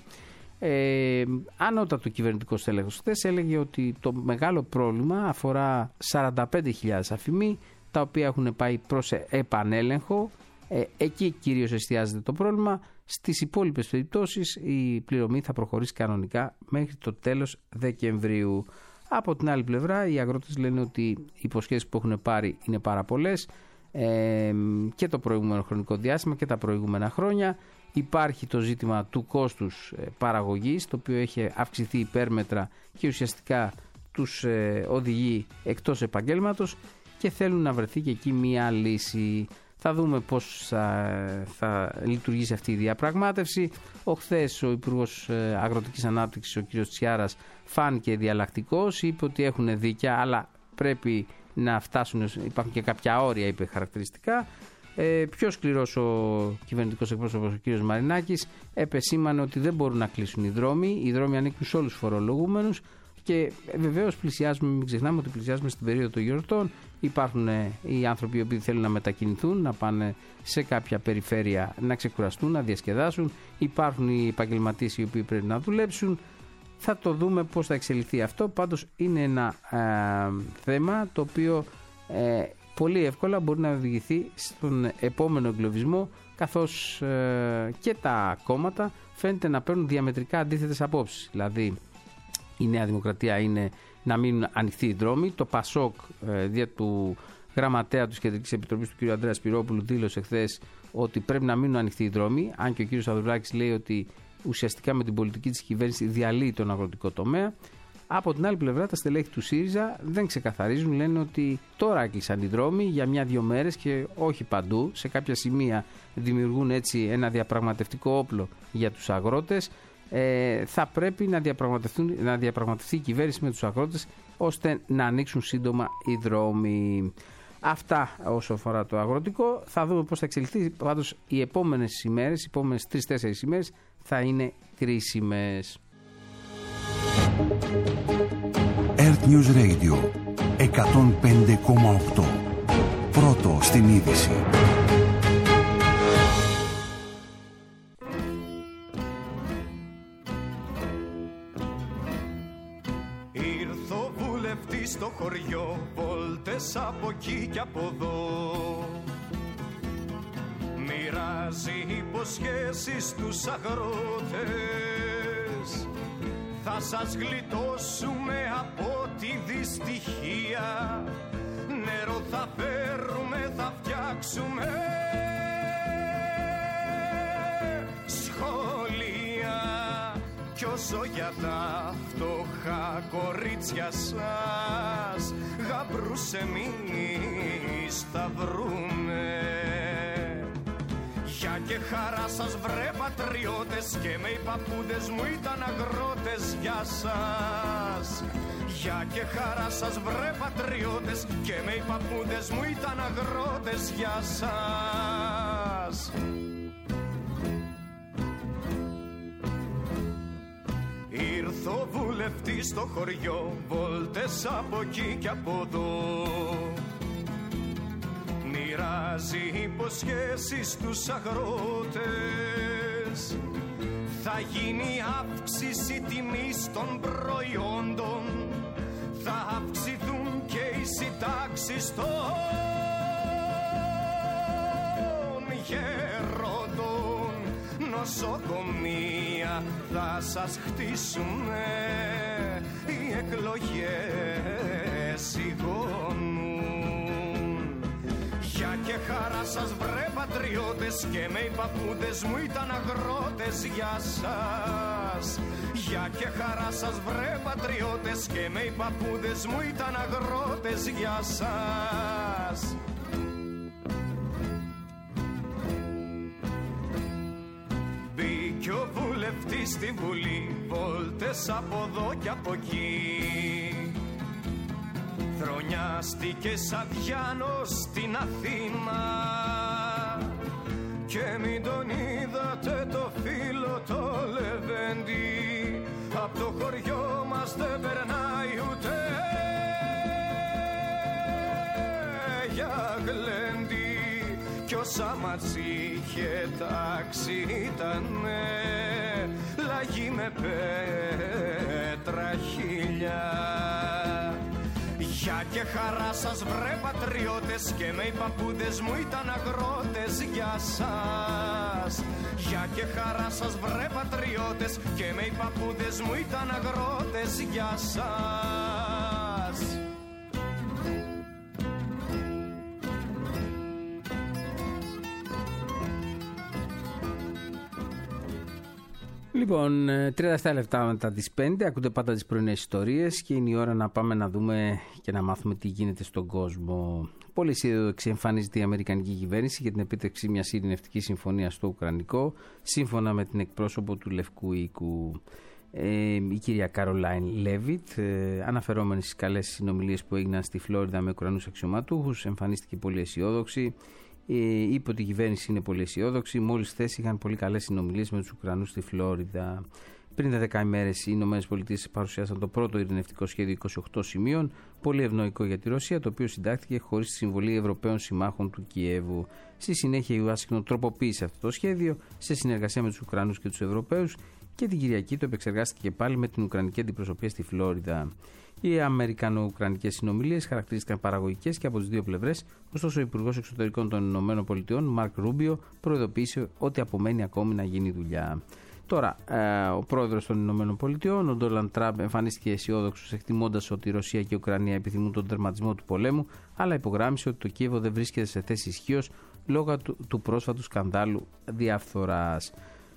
Ανώτατο κυβερνητικό στέλεχος χθες έλεγε ότι το μεγάλο πρόβλημα αφορά 45.000 αφημοί, τα οποία έχουν πάει προς επανέλεγχο. Εκεί κυρίως εστιάζεται το πρόβλημα. Στις υπόλοιπες περιπτώσεις η πληρωμή θα προχωρήσει κανονικά μέχρι το τέλος Δεκεμβρίου. Από την άλλη πλευρά, οι αγρότες λένε ότι οι υποσχέσεις που έχουν πάρει είναι πάρα πολλές, και το προηγούμενο χρονικό διάστημα και τα προηγούμενα χρόνια. Υπάρχει το ζήτημα του κόστους παραγωγής, το οποίο έχει αυξηθεί υπέρμετρα και ουσιαστικά τους οδηγεί εκτός επαγγέλματος, και θέλουν να βρεθεί και εκεί μία λύση. Θα δούμε πώς θα λειτουργήσει αυτή η διαπραγμάτευση. Χθες ο Υπουργός Αγροτικής Ανάπτυξης, ο κ. Τσιάρας, φάνηκε διαλλακτικός, είπε ότι έχουν δίκια, αλλά πρέπει να φτάσουν, υπάρχουν και κάποια όρια, είπε χαρακτηριστικά. Πιο σκληρός ο κυβερνητικός εκπρόσωπος, ο κ. Μαρινάκης, επεσήμανε ότι δεν μπορούν να κλείσουν οι δρόμοι. Οι δρόμοι ανήκουν σε όλους τους φορολογούμενους και βεβαίως πλησιάζουμε, μην ξεχνάμε ότι πλησιάζουμε στην περίοδο των γιορτών. Υπάρχουν οι άνθρωποι οι οποίοι θέλουν να μετακινηθούν, να πάνε σε κάποια περιφέρεια να ξεκουραστούν, να διασκεδάσουν. Υπάρχουν οι επαγγελματίες οι οποίοι πρέπει να δουλέψουν. Θα το δούμε πώς θα εξελιχθεί αυτό. Πάντως είναι ένα θέμα το οποίο πολύ εύκολα μπορεί να οδηγηθεί στον επόμενο εγκλωβισμό, καθώς και τα κόμματα φαίνεται να παίρνουν διαμετρικά αντίθετες απόψεις. Δηλαδή η Νέα Δημοκρατία είναι να μείνουν ανοιχτοί οι δρόμοι. Το ΠΑΣΟΚ, δια του γραμματέα της Κεντρικής Επιτροπής, του κ. Ανδρέα Σπυρόπουλου, δήλωσε χθες ότι πρέπει να μείνουν ανοιχτοί οι δρόμοι, αν και ο κ. Σαδουλάκης λέει ότι ουσιαστικά με την πολιτική της κυβέρνησης διαλύει τον αγροτικό τομέα. Από την άλλη πλευρά, τα στελέχη του ΣΥΡΙΖΑ δεν ξεκαθαρίζουν, λένε ότι τώρα έκλεισαν οι δρόμοι για 1-2 μέρες και όχι παντού. Σε κάποια σημεία δημιουργούν έτσι ένα διαπραγματευτικό όπλο για τους αγρότες. Θα πρέπει να διαπραγματευτεί η κυβέρνηση με τους αγρότες ώστε να ανοίξουν σύντομα οι δρόμοι. Αυτά όσο αφορά το αγροτικό. Θα δούμε πώς θα εξελιχθεί. Πάντως οι επόμενες ημέρες, οι επόμενες 3-4 ημέρες θα είναι κρίσιμες. Earth News Radio 105,8. Πρώτο στην είδηση. Ήρθε ο βουλευτής στο χωριό, βόλτες από εκεί και από εδώ. Μοιράζει υποσχέσεις στους αγρότες. Θα σας γλιτώσουμε από τη δυστυχία. Νερό θα φέρουμε, θα φτιάξουμε σχολεία. Κι όσο για τα φτωχά κορίτσια σας, γαμπρούς εμείς θα βρούμε. Γεια και χαρά σας βρε πατριώτες, και με οι παππούδες μου ήταν αγρότες. Γεια σας. Γεια και χαρά σας βρε πατριώτες, και με οι παππούδες μου ήταν αγρότες. Γεια σας. Ήρθε ο βουλευτής στο χωριό, βόλτες από εκεί και από εδώ. Μοιράζει υποσχέσεις στους αγρότες. Θα γίνει αύξηση τιμής των προϊόντων. Θα αυξηθούν και οι συντάξεις των γερόντων. Νοσοκομεία θα σας χτίσουνε, οι εκλογές σιγώνουν. Γεια και χαρά σας βρε πατριώτες, και με οι παππούδες μου ήταν αγρότες. Γεια σας. Γεια και χαρά σας βρε πατριώτες, και με οι παππούδες μου ήταν αγρότες. Γεια σας. Μπήκε ο βουλευτής Βόλτες στη Βουλή, βόλτες από εδώ και από εκεί. Θρονιάστηκε σαν Διάνος στην Αθήνα και μην τον είδατε το φίλο το Λεβέντη. Απ' το χωριό μας δεν περνάει ούτε για γλέντι κι όσα μας είχε τάξει ήτανε λαγί με πέτρα χίλια. Γεια και χαρά σας βρε πατριώτες και με οι παππούδες μου ήταν αγρότες. Γεια σας. Γεια και χαρά σας βρε πατριώτες και με οι παππούδες μου ήταν αγρότες. Γεια σας. Λοιπόν, 37 λεπτά μετά τις 5, ακούτε πάντα τις πρωινές ιστορίες και είναι η ώρα να πάμε να δούμε και να μάθουμε τι γίνεται στον κόσμο. Πολύ αισιόδοξη εμφανίζεται η Αμερικανική κυβέρνηση για την επίτευξη μιας ειρηνευτικής συμφωνίας στο Ουκρανικό, σύμφωνα με την εκπρόσωπο του Λευκού Οίκου, η κυρία Καρολάιν Λέβιτ, αναφερόμενη στις καλές συνομιλίες που έγιναν στη Φλόριδα με Ουκρανούς αξιωματούχους, εμφανίστηκε πολύ αισιόδοξη. Είπε ότι η κυβέρνηση είναι πολύ αισιόδοξη. Μόλις χθες είχαν πολύ καλές συνομιλίες με τους Ουκρανούς στη Φλόριδα. Πριν 10 ημέρες οι ΗΠΑ παρουσιάσαν το πρώτο ειρηνευτικό σχέδιο 28 σημείων, πολύ ευνοϊκό για τη Ρωσία, το οποίο συντάχθηκε χωρίς τη συμβολή Ευρωπαίων συμμάχων του Κιέβου. Στη συνέχεια η Ουάσιγκτον τροποποίησε αυτό το σχέδιο σε συνεργασία με τους Ουκρανούς και τους Ευρωπαίους και την Κυριακή το επεξεργάστηκε και πάλι με την Ουκρανική αντιπροσωπεία στη Φλόριδα. Οι αμερικανο-ουκρανικές συνομιλίες χαρακτηρίστηκαν παραγωγικές και από τις δύο πλευρές, ωστόσο ο Υπουργός Εξωτερικών των ΗΠΑ, Μαρκ Ρούμπιο, προειδοποίησε ότι απομένει ακόμη να γίνει δουλειά. Τώρα, ο πρόεδρος των ΗΠΑ, ο Ντόναλντ Τραμπ, εμφανίστηκε αισιόδοξος, εκτιμώντας ότι η Ρωσία και η Ουκρανία επιθυμούν τον τερματισμό του πολέμου, αλλά υπογράμμισε ότι το Κίεβο δεν βρίσκεται σε θέση ισχύως λόγω του πρόσφατου σκανδάλου διαφθοράς.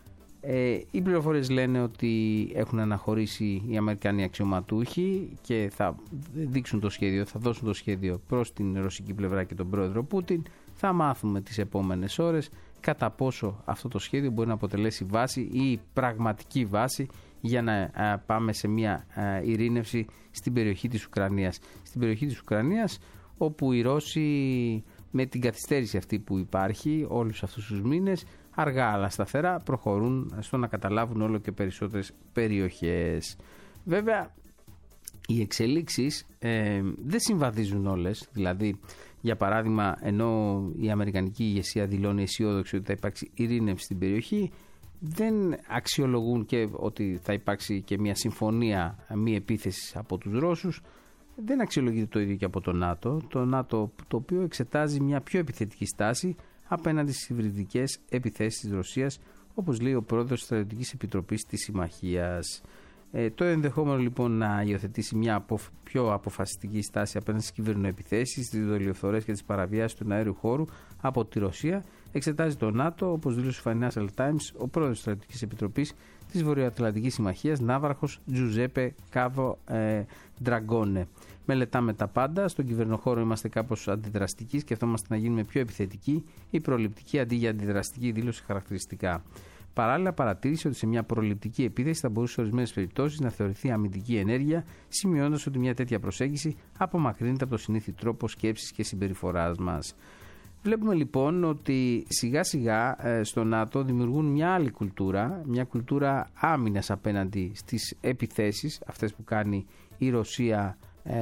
Οι πληροφορίες λένε ότι έχουν αναχωρήσει οι Αμερικανοί αξιωματούχοι και θα δείξουν το σχέδιο, θα δώσουν το σχέδιο προς την ρωσική πλευρά και τον πρόεδρο Πούτιν. Θα μάθουμε τις επόμενες ώρες κατά πόσο αυτό το σχέδιο μπορεί να αποτελέσει βάση ή πραγματική βάση για να πάμε σε μια ειρήνευση στην περιοχή της Ουκρανίας. Στην περιοχή της Ουκρανίας όπου οι Ρώσοι με την καθυστέρηση αυτή που υπάρχει όλους αυτούς τους μήνες, αργά αλλά σταθερά προχωρούν στο να καταλάβουν όλο και περισσότερες περιοχές. Βέβαια, οι εξελίξεις δεν συμβαδίζουν όλες. Δηλαδή, για παράδειγμα, ενώ η αμερικανική ηγεσία δηλώνει αισιόδοξη ότι θα υπάρξει ειρήνευση στην περιοχή, δεν αξιολογούν και ότι θα υπάρξει και μια συμφωνία μη επίθεσης από τους Ρώσους. Δεν αξιολογείται το ίδιο και από το ΝΑΤΟ. Το ΝΑΤΟ, το οποίο εξετάζει μια πιο επιθετική στάση απέναντι στις υβριδικές επιθέσεις της Ρωσίας, όπως λέει ο πρόεδρος της Στρατιωτικής Επιτροπής της Συμμαχίας. Το ενδεχόμενο λοιπόν να υιοθετήσει μια πιο αποφασιστική στάση απέναντι στις κυβερνοεπιθέσεις, στις δολιοφθορές και τις παραβιάσεις του αέριου χώρου από τη Ρωσία εξετάζει το ΝΑΤΟ, όπως δήλωσε στο Financial Times ο πρόεδρος της Στρατιωτικής Επιτροπής της Βορειοατλαντικής Συμμαχίας, Ναύαρχος Τζουζέπε Κάβο Ντραγκόνε. Μελετάμε τα πάντα. Στον κυβερνοχώρο είμαστε κάπως αντιδραστικοί, σκεφτόμαστε να γίνουμε πιο επιθετικοί ή προληπτικοί αντί για αντιδραστική, δήλωση χαρακτηριστικά. Παράλληλα, παρατήρησε ότι σε μια προληπτική επίθεση θα μπορούσε σε ορισμένες περιπτώσεις να θεωρηθεί αμυντική ενέργεια, σημειώνοντας ότι μια τέτοια προσέγγιση απομακρύνεται από το συνήθι τρόπο σκέψης και συμπεριφοράς μας. Βλέπουμε λοιπόν ότι σιγά σιγά στο ΝΑΤΟ δημιουργούν μια άλλη κουλτούρα, μια κουλτούρα άμυνας απέναντι στις επιθέσεις, αυτές που κάνει η Ρωσία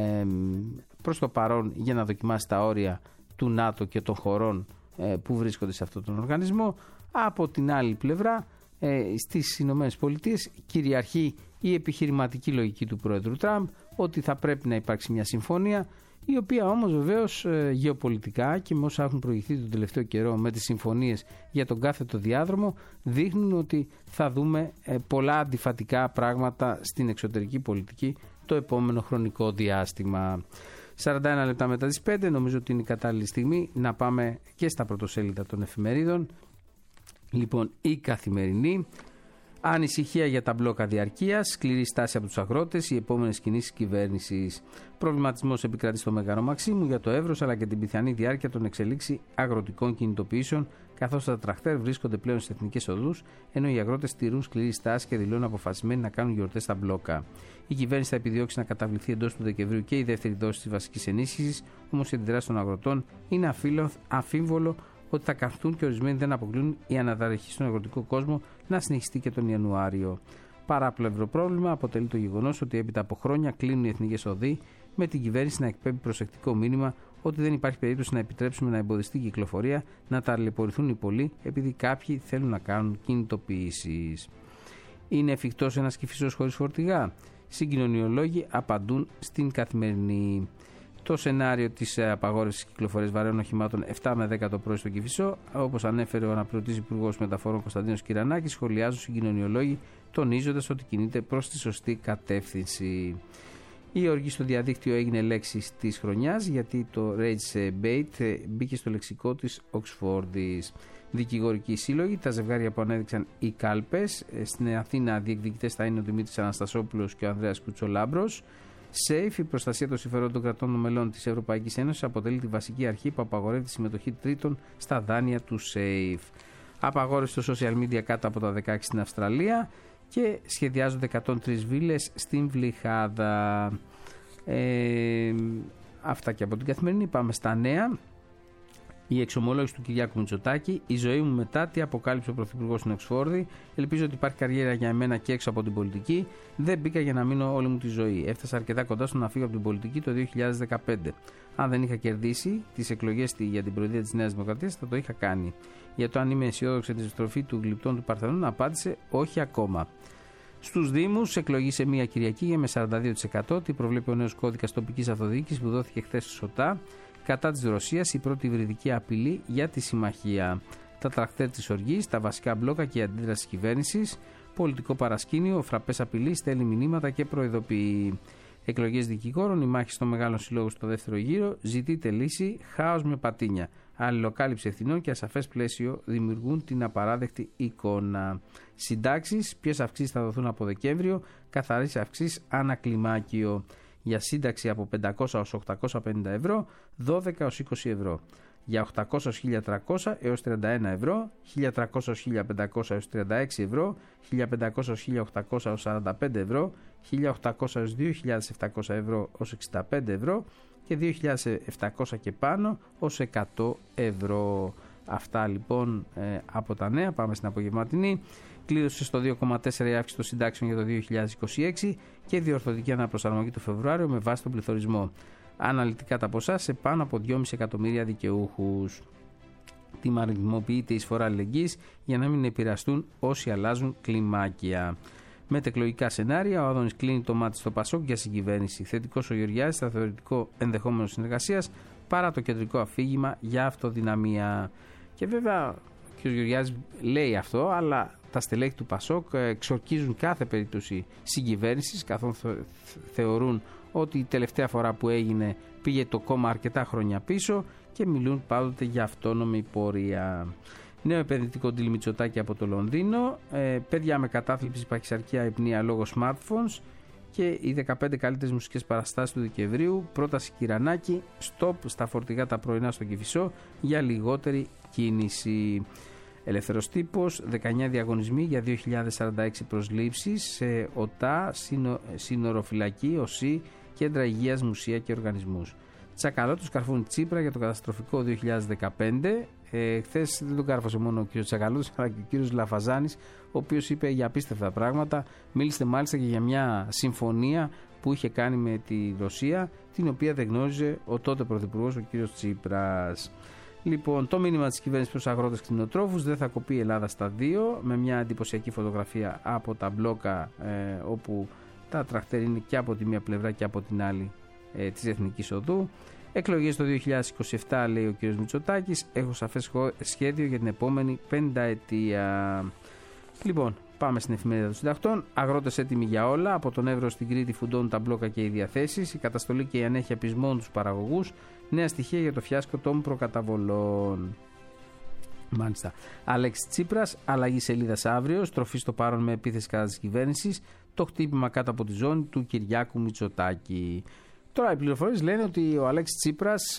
προς το παρόν για να δοκιμάσει τα όρια του ΝΑΤΟ και των χωρών που βρίσκονται σε αυτόν τον οργανισμό. Από την άλλη πλευρά, στις Ηνωμένες Πολιτείες κυριαρχεί η επιχειρηματική λογική του πρόεδρου Τραμπ ότι θα πρέπει να υπάρξει μια συμφωνία, η οποία όμως βεβαίως γεωπολιτικά και με όσα έχουν προηγηθεί τον τελευταίο καιρό με τις συμφωνίες για τον κάθετο διάδρομο δείχνουν ότι θα δούμε πολλά αντιφατικά πράγματα στην εξωτερική πολιτική το επόμενο χρονικό διάστημα. 41 λεπτά μετά τις 5 νομίζω ότι είναι η κατάλληλη στιγμή να πάμε και στα πρωτοσέλιδα των εφημερίδων. Λοιπόν, η Καθημερινή. Ανησυχία για τα μπλόκα διαρκείας, σκληρή στάση από τους αγρότες, οι επόμενες κινήσεις κυβέρνησης. Προβληματισμός επικρατεί στο Μέγαρο Μαξίμου για το εύρος αλλά και την πιθανή διάρκεια των εξελίξεων αγροτικών κινητοποιήσεων καθώς τα τραχτέρ βρίσκονται πλέον στις εθνικές οδούς, ενώ οι αγρότες τηρούν σκληρή στάση και δηλώνουν αποφασισμένοι να κάνουν γιορτές στα μπλόκα. Η κυβέρνηση θα επιδιώξει να καταβληθεί εντός του Δεκεμβρίου και η δεύτερη δόση της βασικής ενίσχυσης, όμως η αντιδράση των αγροτών είναι αφίβολο ότι θα καρθούν και ορισμένοι δεν αποκλείουν η αναταραχή στον αγροτικό κόσμο να συνεχιστεί και τον Ιανουάριο. Παράπλευρο πρόβλημα αποτελεί το γεγονός ότι έπειτα από χρόνια κλείνουν οι εθνικές οδοί, με την κυβέρνηση να εκπέμπει προσεκτικό μήνυμα ότι δεν υπάρχει περίπτωση να επιτρέψουμε να εμποδιστεί η κυκλοφορία, να ταλαιπωρηθούν οι πολλοί επειδή κάποιοι θέλουν να κάνουν κινητοποιήσεις. Είναι εφικτός ένας Κηφισός χωρίς φορτηγά? Συγκοινωνιολόγοι απαντούν στην Καθημερινή. Το σενάριο της απαγόρευσης κυκλοφορίας βαρέων οχημάτων 7 με 10 το πρωί στο Κηφισό, όπως ανέφερε ο αναπληρωτής Υπουργός Μεταφορών Κωνσταντίνος Κυρανάκης, σχολιάζουν συγκοινωνιολόγοι, τονίζοντας ότι κινείται προς τη σωστή κατεύθυνση. Η οργή στο διαδίκτυο έγινε λέξη της χρονιάς, γιατί το Rage Bait μπήκε στο λεξικό της Οξφόρδης. Δικηγορικοί σύλλογοι, τα ζευγάρια που ανέδειξαν οι κάλπες. Στην Αθήνα διεκδικητές θα είναι ο Δημήτρης Αναστασόπουλος και ο Ανδρέας Κουτσολάμπρος. ΣΕΙΦ, η προστασία των συμφερόντων των κρατών μελών της Ευρωπαϊκής Ένωσης, αποτελεί τη βασική αρχή που απαγορεύει τη συμμετοχή τρίτων στα δάνεια του ΣΕΙΦ. Απαγόρευση στο social media κάτω από τα 16 στην Αυστραλία και σχεδιάζονται 103 βίλες στην Βλυχάδα. Αυτά και από την Καθημερινή. Πάμε στα νέα. Η εξομολόγηση του Κυριάκου Μητσοτάκη. Η ζωή μου μετά, τι αποκάλυψε ο Πρωθυπουργός στην Οξφόρδη. Ελπίζω ότι υπάρχει καριέρα για εμένα και έξω από την πολιτική. Δεν μπήκα για να μείνω όλη μου τη ζωή. Έφτασα αρκετά κοντά στο να φύγω από την πολιτική το 2015. Αν δεν είχα κερδίσει τις εκλογές για την προεδρία της Νέας Δημοκρατίας, θα το είχα κάνει. Για το αν είμαι αισιόδοξη για τη στροφή του γλυπτών του Παρθενών, απάντησε όχι ακόμα. Στους Δήμους, εκλογή σε μία Κυριακή με 42%. Τι προβλέπει ο νέος κώδικας τοπικής αυτοδιοίκησης που δόθηκε χθες στο ΣΟΤΑ. Κατά της Ρωσίας, η πρώτη υβριδική απειλή για τη συμμαχία. Τα τρακτέρ της οργής, τα βασικά μπλόκα και η αντίδραση της κυβέρνησης. Πολιτικό παρασκήνιο, ο Φραπές απειλή, στέλνει μηνύματα και προειδοποιεί. Εκλογές δικηγόρων, η μάχη στο Μεγάλο Συλλόγο στο δεύτερο γύρο. Ζητείται λύση, χάος με πατίνια. Αλληλοκάλυψη ευθυνών και ασαφές πλαίσιο δημιουργούν την απαράδεκτη εικόνα. Συντάξεις, ποιες αυξήσεις θα δοθούν από Δεκέμβριο, καθαρές αυξήσεις ανακλιμάκιο. Για σύνταξη από 500 ως 850 ευρώ, 12 ως 20 ευρώ. Για 800 ως 1.300 έως 31 ευρώ, 1.300 ως 1.500 έως 36 ευρώ, 1.500 ως 1.800 ως 45 ευρώ, 1.800 ως 2.700 ευρώ ως 65 ευρώ και 2.700 και πάνω ως 100 ευρώ. Αυτά λοιπόν από τα νέα. Πάμε στην απογευματινή. Κλείδωσε στο 2,4 η αύξηση των συντάξεων για το 2026 και διορθωτική αναπροσαρμογή το Φεβρουάριο με βάση τον πληθωρισμό. Αναλυτικά τα ποσά σε πάνω από 2,5 εκατομμύρια δικαιούχους. Τιμαριθμοποιείται η εισφορά αλληλεγγύης για να μην επηρεαστούν όσοι αλλάζουν κλιμάκια. Μετεκλογικά σενάρια, ο Άδωνης κλείνει το μάτι στο Πασόκ για συγκυβέρνηση. Θετικός ο Γεωργιάδης στα θεωρητικό ενδεχόμενο συνεργασίας παρά το κεντρικό αφήγημα για αυτοδυναμία. Και βέβαια ο κ. Γεωργιάδης λέει αυτό, αλλά τα στελέχη του Πασόκ εξορκίζουν κάθε περίπτωση συγκυβέρνησης, καθώς θεωρούν ότι η τελευταία φορά που έγινε πήγε το κόμμα αρκετά χρόνια πίσω και μιλούν πάντοτε για αυτόνομη πορεία. Νέο επενδυτικό deal Μητσοτάκη από το Λονδίνο. Παιδιά με κατάθλιψη, παχυσαρκία, αϊπνία λόγω smartphones. Και οι 15 καλύτερες μουσικές παραστάσεις του Δεκεμβρίου. Πρόταση Κυρανάκη. Stop στα φορτηγά τα πρωινά στο Κηφισό για λιγότερη κίνηση. Ελεύθερος τύπος. 19 διαγωνισμοί για 2.046 προσλήψεις σε ΟΤΑ, σύνοροφυλακή, ΟΣΥ, κέντρα υγείας, μουσεία και οργανισμούς. Τσακαλώτος καρφούν Τσίπρα για το καταστροφικό 2015. Χθες δεν τον κάρφωσε μόνο ο κ. Τσακαλώτος, αλλά και ο κ. Λαφαζάνης, ο οποίος είπε για απίστευτα πράγματα. Μίλησε μάλιστα και για μια συμφωνία που είχε κάνει με τη Ρωσία, την οποία δεν γνώριζε ο τότε πρωθυπουργός, ο κ. Τσίπρας. Λοιπόν, το μήνυμα της κυβέρνησης προς αγρότες και κτηνοτρόφους: δεν θα κοπεί η Ελλάδα στα δύο, με μια εντυπωσιακή φωτογραφία από τα μπλόκα όπου τα τρακτέρ είναι και από τη μία πλευρά και από την άλλη της Εθνικής Οδού. Εκλογές το 2027, λέει ο κ. Μητσοτάκης. Έχω σαφές σχέδιο για την επόμενη πενταετία. Λοιπόν, πάμε στην εφημερίδα των συντακτών. Αγρότες έτοιμοι για όλα. Από τον Εύρο στην Κρήτη φουντώνουν τα μπλόκα και οι διαθέσεις. Η καταστολή και η ανέχεια πεισμών τους παραγωγούς. Νέα στοιχεία για το φιάσκο των προκαταβολών. Μάλιστα. Αλέξης Τσίπρας, αλλαγή σελίδας αύριο. Στροφή στο παρόν με επίθεση κατά της κυβέρνησης. Το χτύπημα κάτω από τη ζώνη του Κυριάκου Μητσοτάκη. Τώρα οι πληροφορίες λένε ότι ο Αλέξης Τσίπρας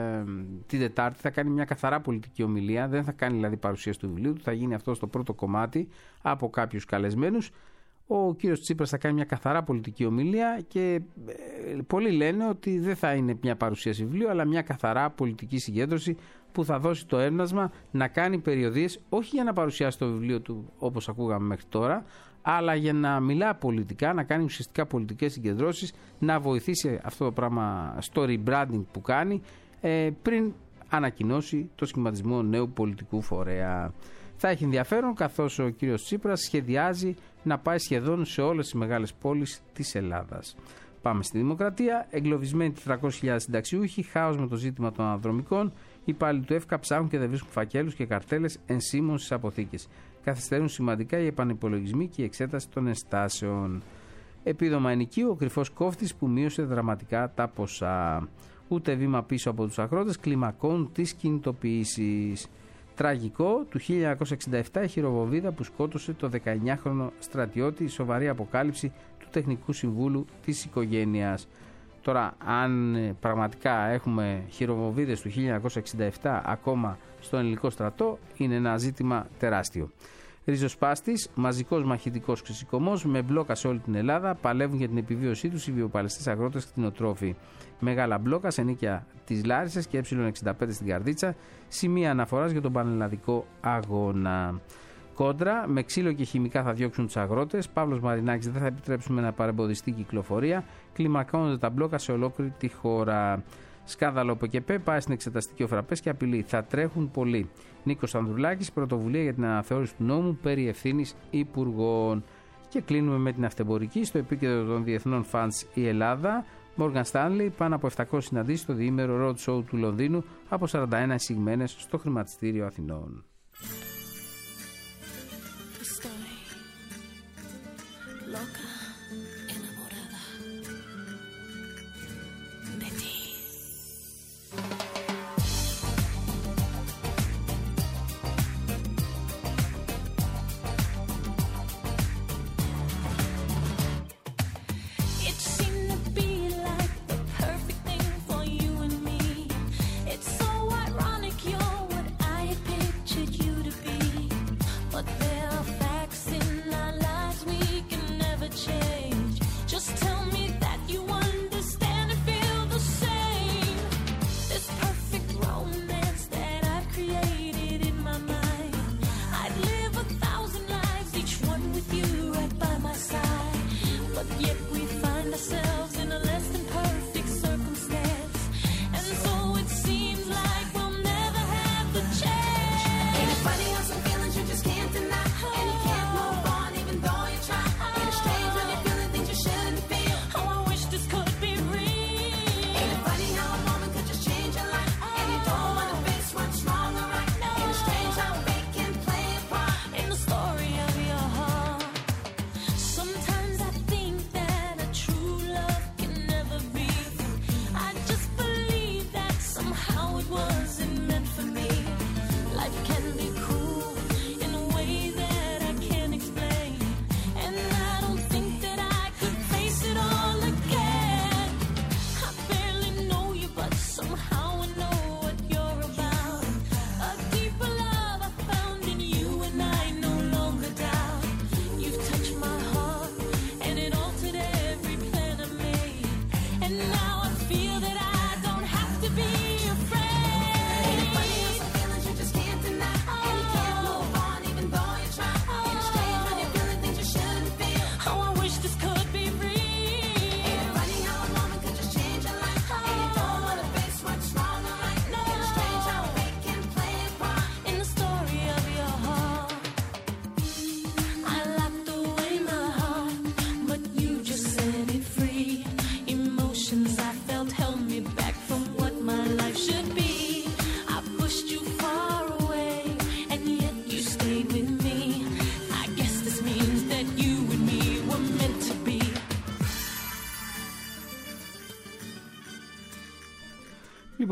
την Τετάρτη θα κάνει μια καθαρά πολιτική ομιλία, δεν θα κάνει δηλαδή παρουσίαση του βιβλίου του, θα γίνει αυτό στο πρώτο κομμάτι από κάποιους καλεσμένους. Ο κύριος Τσίπρας θα κάνει μια καθαρά πολιτική ομιλία και πολλοί λένε ότι δεν θα είναι μια παρουσίαση βιβλίου, αλλά μια καθαρά πολιτική συγκέντρωση που θα δώσει το έμπνασμα να κάνει περιοδίες, όχι για να παρουσιάσει το βιβλίο του όπως ακούγαμε μέχρι τώρα, αλλά για να μιλά πολιτικά, να κάνει ουσιαστικά πολιτικές συγκεντρώσεις, να βοηθήσει αυτό το πράγμα στο rebranding που κάνει πριν ανακοινώσει το σχηματισμό νέου πολιτικού φορέα. Θα έχει ενδιαφέρον καθώς ο κύριος Τσίπρας σχεδιάζει να πάει σχεδόν σε όλες τις μεγάλες πόλεις της Ελλάδας. Πάμε στη Δημοκρατία. Εγκλωβισμένοι 400.000 συνταξιούχοι, χάος με το ζήτημα των αναδρομικών. Οι υπάλληλοι του ΕΦΚΑ ψάχνουν και δεν βρίσκουν φακέλους και καρτέλες ενσύμων στις αποθήκες. Καθυστερούν σημαντικά οι επανυπολογισμοί και η εξέταση των ενστάσεων. Επίδομα ενοικίου, ο κρυφός κόφτης που μείωσε δραματικά τα ποσά. Ούτε βήμα πίσω από τους αγρότες, κλιμακώνουν τις κινητοποιήσεις. Τραγικό, του 1967 η χειροβοβίδα που σκότωσε το 19χρονο στρατιώτη, σοβαρή αποκάλυψη του τεχνικού συμβούλου της οικογένειας. Τώρα, αν πραγματικά έχουμε χειροβοβίδες του 1967 ακόμα στον ελληνικό στρατό, είναι ένα ζήτημα τεράστιο. Ριζοσπάστης, μαζικός μαχητικός ξεσηκωμός με μπλόκα σε όλη την Ελλάδα, παλεύουν για την επιβίωσή τους οι βιοπαλαιστές αγρότες κτηνοτρόφοι. Μεγάλα μπλόκα σε νίκια της Λάρισσας και ε65 στην Καρδίτσα, σημεία αναφοράς για τον πανελλαδικό αγώνα. Κόντρα, με ξύλο και χημικά θα διώξουν τους αγρότες. Παύλος Μαρινάκης, δεν θα επιτρέψουμε να παρεμποδιστεί κυκλοφορία. Κλιμακώνονται τα μπλόκα σε ολόκληρη τη χώρα. Σκάνδαλο ΠΚΠ, πάει στην εξεταστική ο Φραπές και απειλεί. Θα τρέχουν πολλοί. Νίκος Ανδρουλάκης, πρωτοβουλία για την αναθεώρηση του νόμου περί ευθύνης υπουργών. Και κλείνουμε με την αυτεμπορική. Στο επίκεντρο των διεθνών φαντς η Ελλάδα. Morgan Stanley, πάνω από 700 συναντήσεις στο διήμερο Road Show του Λονδίνου από 41 εισηγμένες στο χρηματιστήριο Αθηνών. Pictured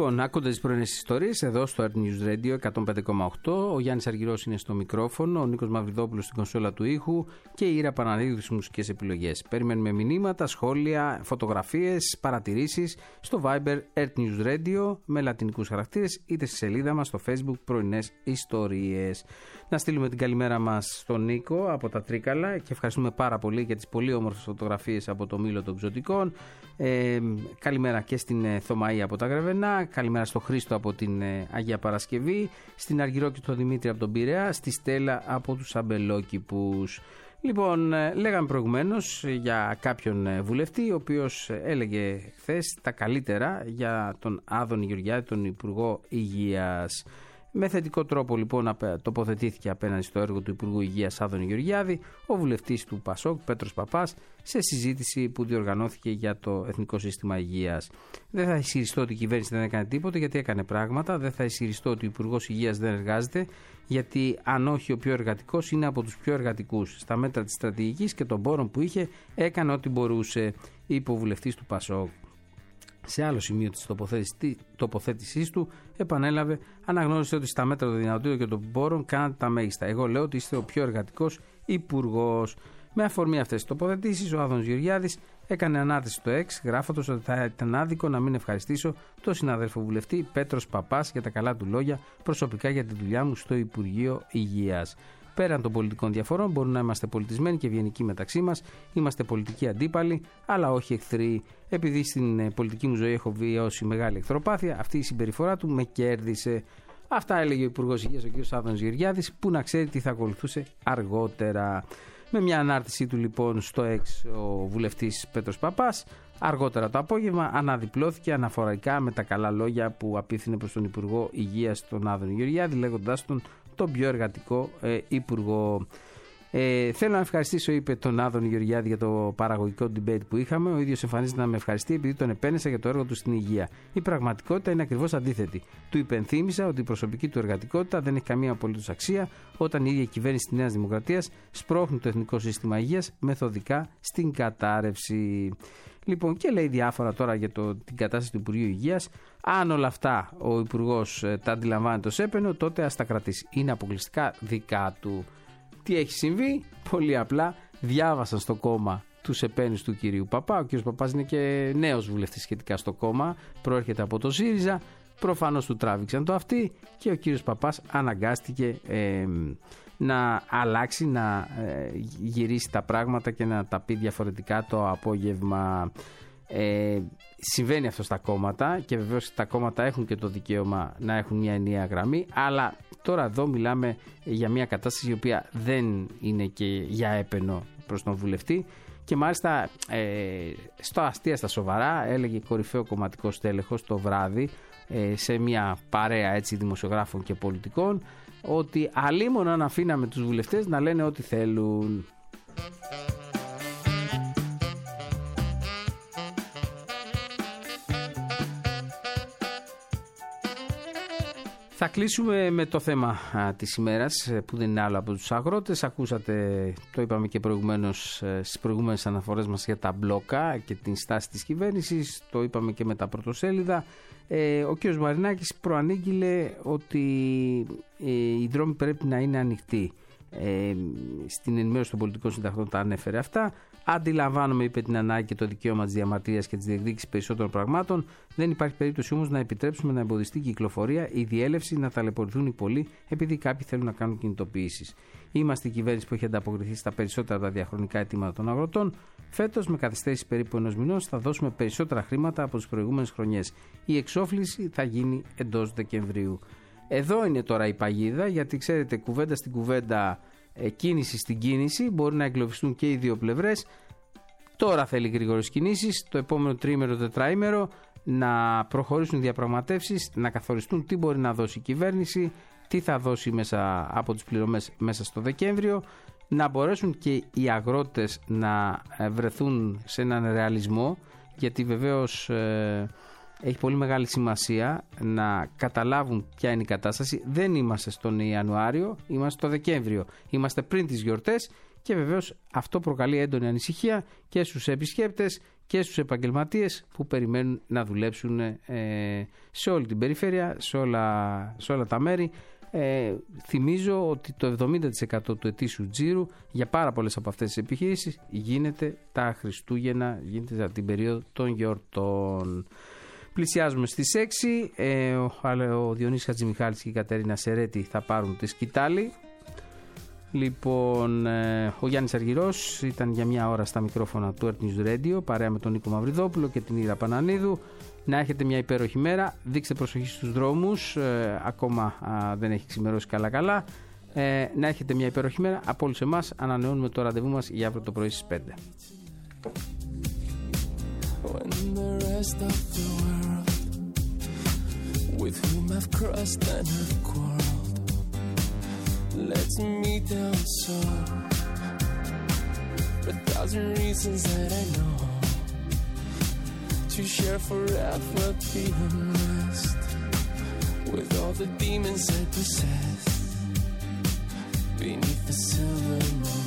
Λοιπόν, άκονται τις πρωινές ιστορίες εδώ στο Earth News Radio 105,8. Ο Γιάννης Αργυρός είναι στο μικρόφωνο, ο Νίκος Μαυριδόπουλος στην κονσόλα του ήχου και η Ήρα Πανανίδου στις μουσικές επιλογές. Περιμένουμε μηνύματα, σχόλια, φωτογραφίες, παρατηρήσεις στο Viber Earth News Radio με λατινικούς χαρακτήρες, είτε στη σελίδα μας στο Facebook Πρωινές Ιστορίες. Να στείλουμε την καλημέρα μας στον Νίκο από τα Τρίκαλα και ευχαριστούμε πάρα πολύ για τις πολύ όμορφες φωτογραφίες από το Μήλο των Ξωτικών. Καλημέρα και στην Θωμαή από τα Γρεβενά, καλημέρα στο Χρήστο από την Αγία Παρασκευή, στην Αργυρό και τον Δημήτρη από τον Πειραιά, στη Στέλλα από τους Αμπελόκηπους. Λοιπόν, λέγαμε προηγουμένως για κάποιον βουλευτή, ο οποίος έλεγε χθες τα καλύτερα για τον Άδωνη Γεωργιάδη, τον Υπουργό Υγείας. Με θετικό τρόπο λοιπόν τοποθετήθηκε απέναντι στο έργο του Υπουργού Υγείας Άδωνη Γεωργιάδη ο βουλευτής του ΠΑΣΟΚ Πέτρος Παπάς σε συζήτηση που διοργανώθηκε για το Εθνικό Σύστημα Υγείας. Δεν θα ισχυριστώ ότι η κυβέρνηση δεν έκανε τίποτα, γιατί έκανε πράγματα. Δεν θα ισχυριστώ ότι ο Υπουργός Υγείας δεν εργάζεται, γιατί αν όχι ο πιο εργατικός, είναι από τους πιο εργατικούς. Στα μέτρα της στρατηγικής και των πόρων που είχε, έκανε ό,τι μπορούσε, είπε ο βουλευτής του ΠΑΣΟΚ. Σε άλλο σημείο της τοποθέτησής του, επανέλαβε, αναγνώρισε ότι στα μέτρα των δυνατοτήτων και των πόρων κάνατε τα μέγιστα. Εγώ λέω ότι είστε ο πιο εργατικός υπουργός. Με αφορμή αυτές τις τοποθετήσεις, ο Άδωνης Γεωργιάδης έκανε ανάρτηση στο X, γράφοντας ότι θα ήταν άδικο να μην ευχαριστήσω τον συναδέλφο βουλευτή Πέτρος Παπάς για τα καλά του λόγια προσωπικά για τη δουλειά μου στο Υπουργείο Υγείας. Πέραν των πολιτικών διαφορών, μπορούμε να είμαστε πολιτισμένοι και ευγενικοί μεταξύ μας, είμαστε πολιτικοί αντίπαλοι, αλλά όχι εχθροί. Επειδή στην πολιτική μου ζωή έχω βιώσει μεγάλη εχθροπάθεια, αυτή η συμπεριφορά του με κέρδισε. Αυτά έλεγε ο Υπουργός Υγείας, ο κ. Άδωνης Γεωργιάδης, που να ξέρει τι θα ακολουθούσε αργότερα. Με μια ανάρτησή του λοιπόν στο X, ο βουλευτής Πέτρος Παπάς, αργότερα το απόγευμα αναδιπλώθηκε αναφορικά με τα καλά λόγια που απίθυνε προς τον Υπουργό Υγείας, τον Άδωνη Γεωργιάδη, λέγοντάς τον πιο εργατικό υπουργό. Θέλω να ευχαριστήσω, είπε, τον Άδωνη Γεωργιάδη για το παραγωγικό debate που είχαμε. Ο ίδιος εμφανίζεται να με ευχαριστεί επειδή τον επένεσα για το έργο του στην υγεία. Η πραγματικότητα είναι ακριβώς αντίθετη. Του υπενθύμισα ότι η προσωπική του εργατικότητα δεν έχει καμία απολύτως αξία όταν η ίδια κυβέρνηση της Νέας Δημοκρατίας σπρώχνει το Εθνικό Σύστημα Υγείας μεθοδικά στην κατάρρευση. Λοιπόν, και λέει διάφορα τώρα για την κατάσταση του Υπουργείου Υγείας. Αν όλα αυτά ο Υπουργός τα αντιλαμβάνεται ως έπαινο, τότε ας τα κρατήσει. Είναι αποκλειστικά δικά του. Τι έχει συμβεί? Πολύ απλά, διάβασαν στο κόμμα τους επένους του κυρίου Παπά. Ο κύριος Παπάς είναι και νέος βουλευτής σχετικά στο κόμμα, προέρχεται από το ΣΥΡΙΖΑ. Προφανώς του τράβηξαν το αυτί και ο κύριος Παπάς αναγκάστηκε να αλλάξει, να γυρίσει τα πράγματα και να τα πει διαφορετικά το απόγευμα. Συμβαίνει αυτό στα κόμματα και βεβαίως τα κόμματα έχουν και το δικαίωμα να έχουν μια ενιαία γραμμή, αλλά τώρα εδώ μιλάμε για μια κατάσταση η οποία δεν είναι και για έπαινο προς τον βουλευτή. Και μάλιστα στο αστεία στα σοβαρά έλεγε κορυφαίο κομματικό στέλεχος το βράδυ σε μια παρέα έτσι δημοσιογράφων και πολιτικών ότι αλίμονα αν αφήναμε τους βουλευτές να λένε ό,τι θέλουν. Θα κλείσουμε με το θέμα της ημέρας που δεν είναι άλλο από τους αγρότες. Ακούσατε, το είπαμε και προηγουμένως στις προηγούμενες αναφορές μας για τα μπλόκα και την στάση της κυβέρνησης. Το είπαμε και με τα πρωτοσέλιδα. Ο κ. Μαρινάκης προανήγγειλε ότι οι δρόμοι πρέπει να είναι ανοιχτοί. Στην ενημέρωση των πολιτικών συντακτών τα ανέφερε αυτά. Αντιλαμβάνομαι, είπε, την ανάγκη και το δικαίωμα της διαμαρτυρίας και της διεκδίκησης περισσότερων πραγμάτων. Δεν υπάρχει περίπτωση όμως να επιτρέψουμε να εμποδιστεί η κυκλοφορία, η διέλευση, να ταλαιπωρηθούν οι πολλοί επειδή κάποιοι θέλουν να κάνουν κινητοποιήσεις. Είμαστε η κυβέρνηση που έχει ανταποκριθεί στα περισσότερα από τα διαχρονικά αιτήματα των αγροτών. Φέτος, με καθυστέρηση περίπου ενός μηνός, θα δώσουμε περισσότερα χρήματα από τις προηγούμενες χρονιές. Η εξόφληση θα γίνει εντός Δεκεμβρίου. Εδώ είναι τώρα η παγίδα, γιατί ξέρετε, κουβέντα στην κουβέντα, κίνηση στην κίνηση, μπορεί να εγκλωβιστούν και οι δύο πλευρές. Τώρα θέλει γρήγορες κινήσεις, το επόμενο τριήμερο, τετραήμερο, να προχωρήσουν οι διαπραγματεύσεις, να καθοριστούν τι μπορεί να δώσει η κυβέρνηση, τι θα δώσει μέσα από τις πληρωμές μέσα στο Δεκέμβριο, να μπορέσουν και οι αγρότες να βρεθούν σε έναν ρεαλισμό, γιατί βεβαίως έχει πολύ μεγάλη σημασία να καταλάβουν ποια είναι η κατάσταση. Δεν είμαστε στον Ιανουάριο, είμαστε το Δεκέμβριο. Είμαστε πριν τις γιορτές και βεβαίως αυτό προκαλεί έντονη ανησυχία και στους επισκέπτες και στους επαγγελματίες που περιμένουν να δουλέψουν σε όλη την περιφέρεια, σε όλα τα μέρη. Θυμίζω ότι το 70% του ετήσιου τζίρου για πάρα πολλές από αυτές τις επιχειρήσεις γίνεται τα Χριστούγεννα, γίνεται την περίοδο των γιορτών. Πλησιάζουμε στις 6, ο Διονύσης Χατζημιχάλης και η Κατερίνα Σερέτη θα πάρουν τη σκητάλη. Λοιπόν, ο Γιάννης Αργυρός ήταν για μια ώρα στα μικρόφωνα του Earth News Radio παρέα με τον Νίκο Μαυριδόπουλο και την Ήρα Πανανίδου. Να έχετε μια υπέροχη μέρα, δείξτε προσοχή στους δρόμους, ακόμα δεν έχει ξημερώσει καλά. Να έχετε μια υπέροχη μέρα. Από όλους εμάς ανανεώνουμε το ραντεβού μας για αύριο το πρωί στις 5. When the rest of the world with whom I've crossed and have quarreled lets me down so for 1,000 reasons that I know to share forever be unrest with all the demons that possess beneath the silver moon.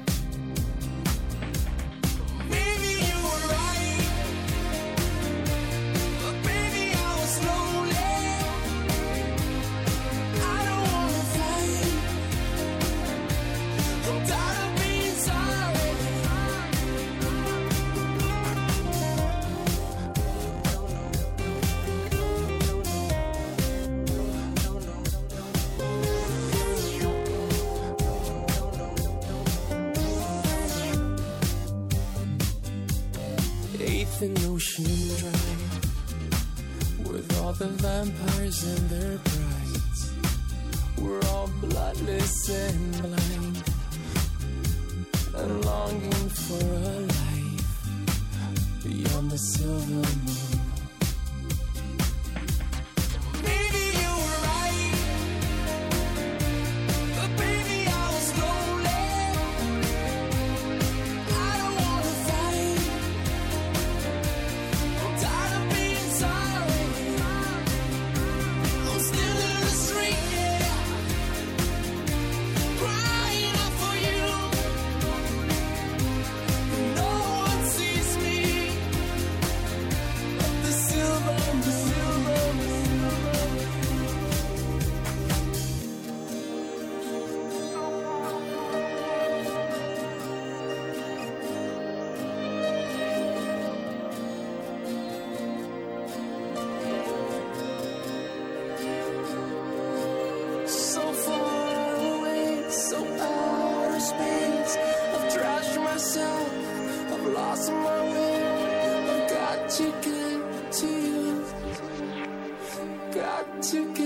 An ocean dry with all the vampires and their brides. We're all bloodless and blind and longing for a life beyond the silver moon. To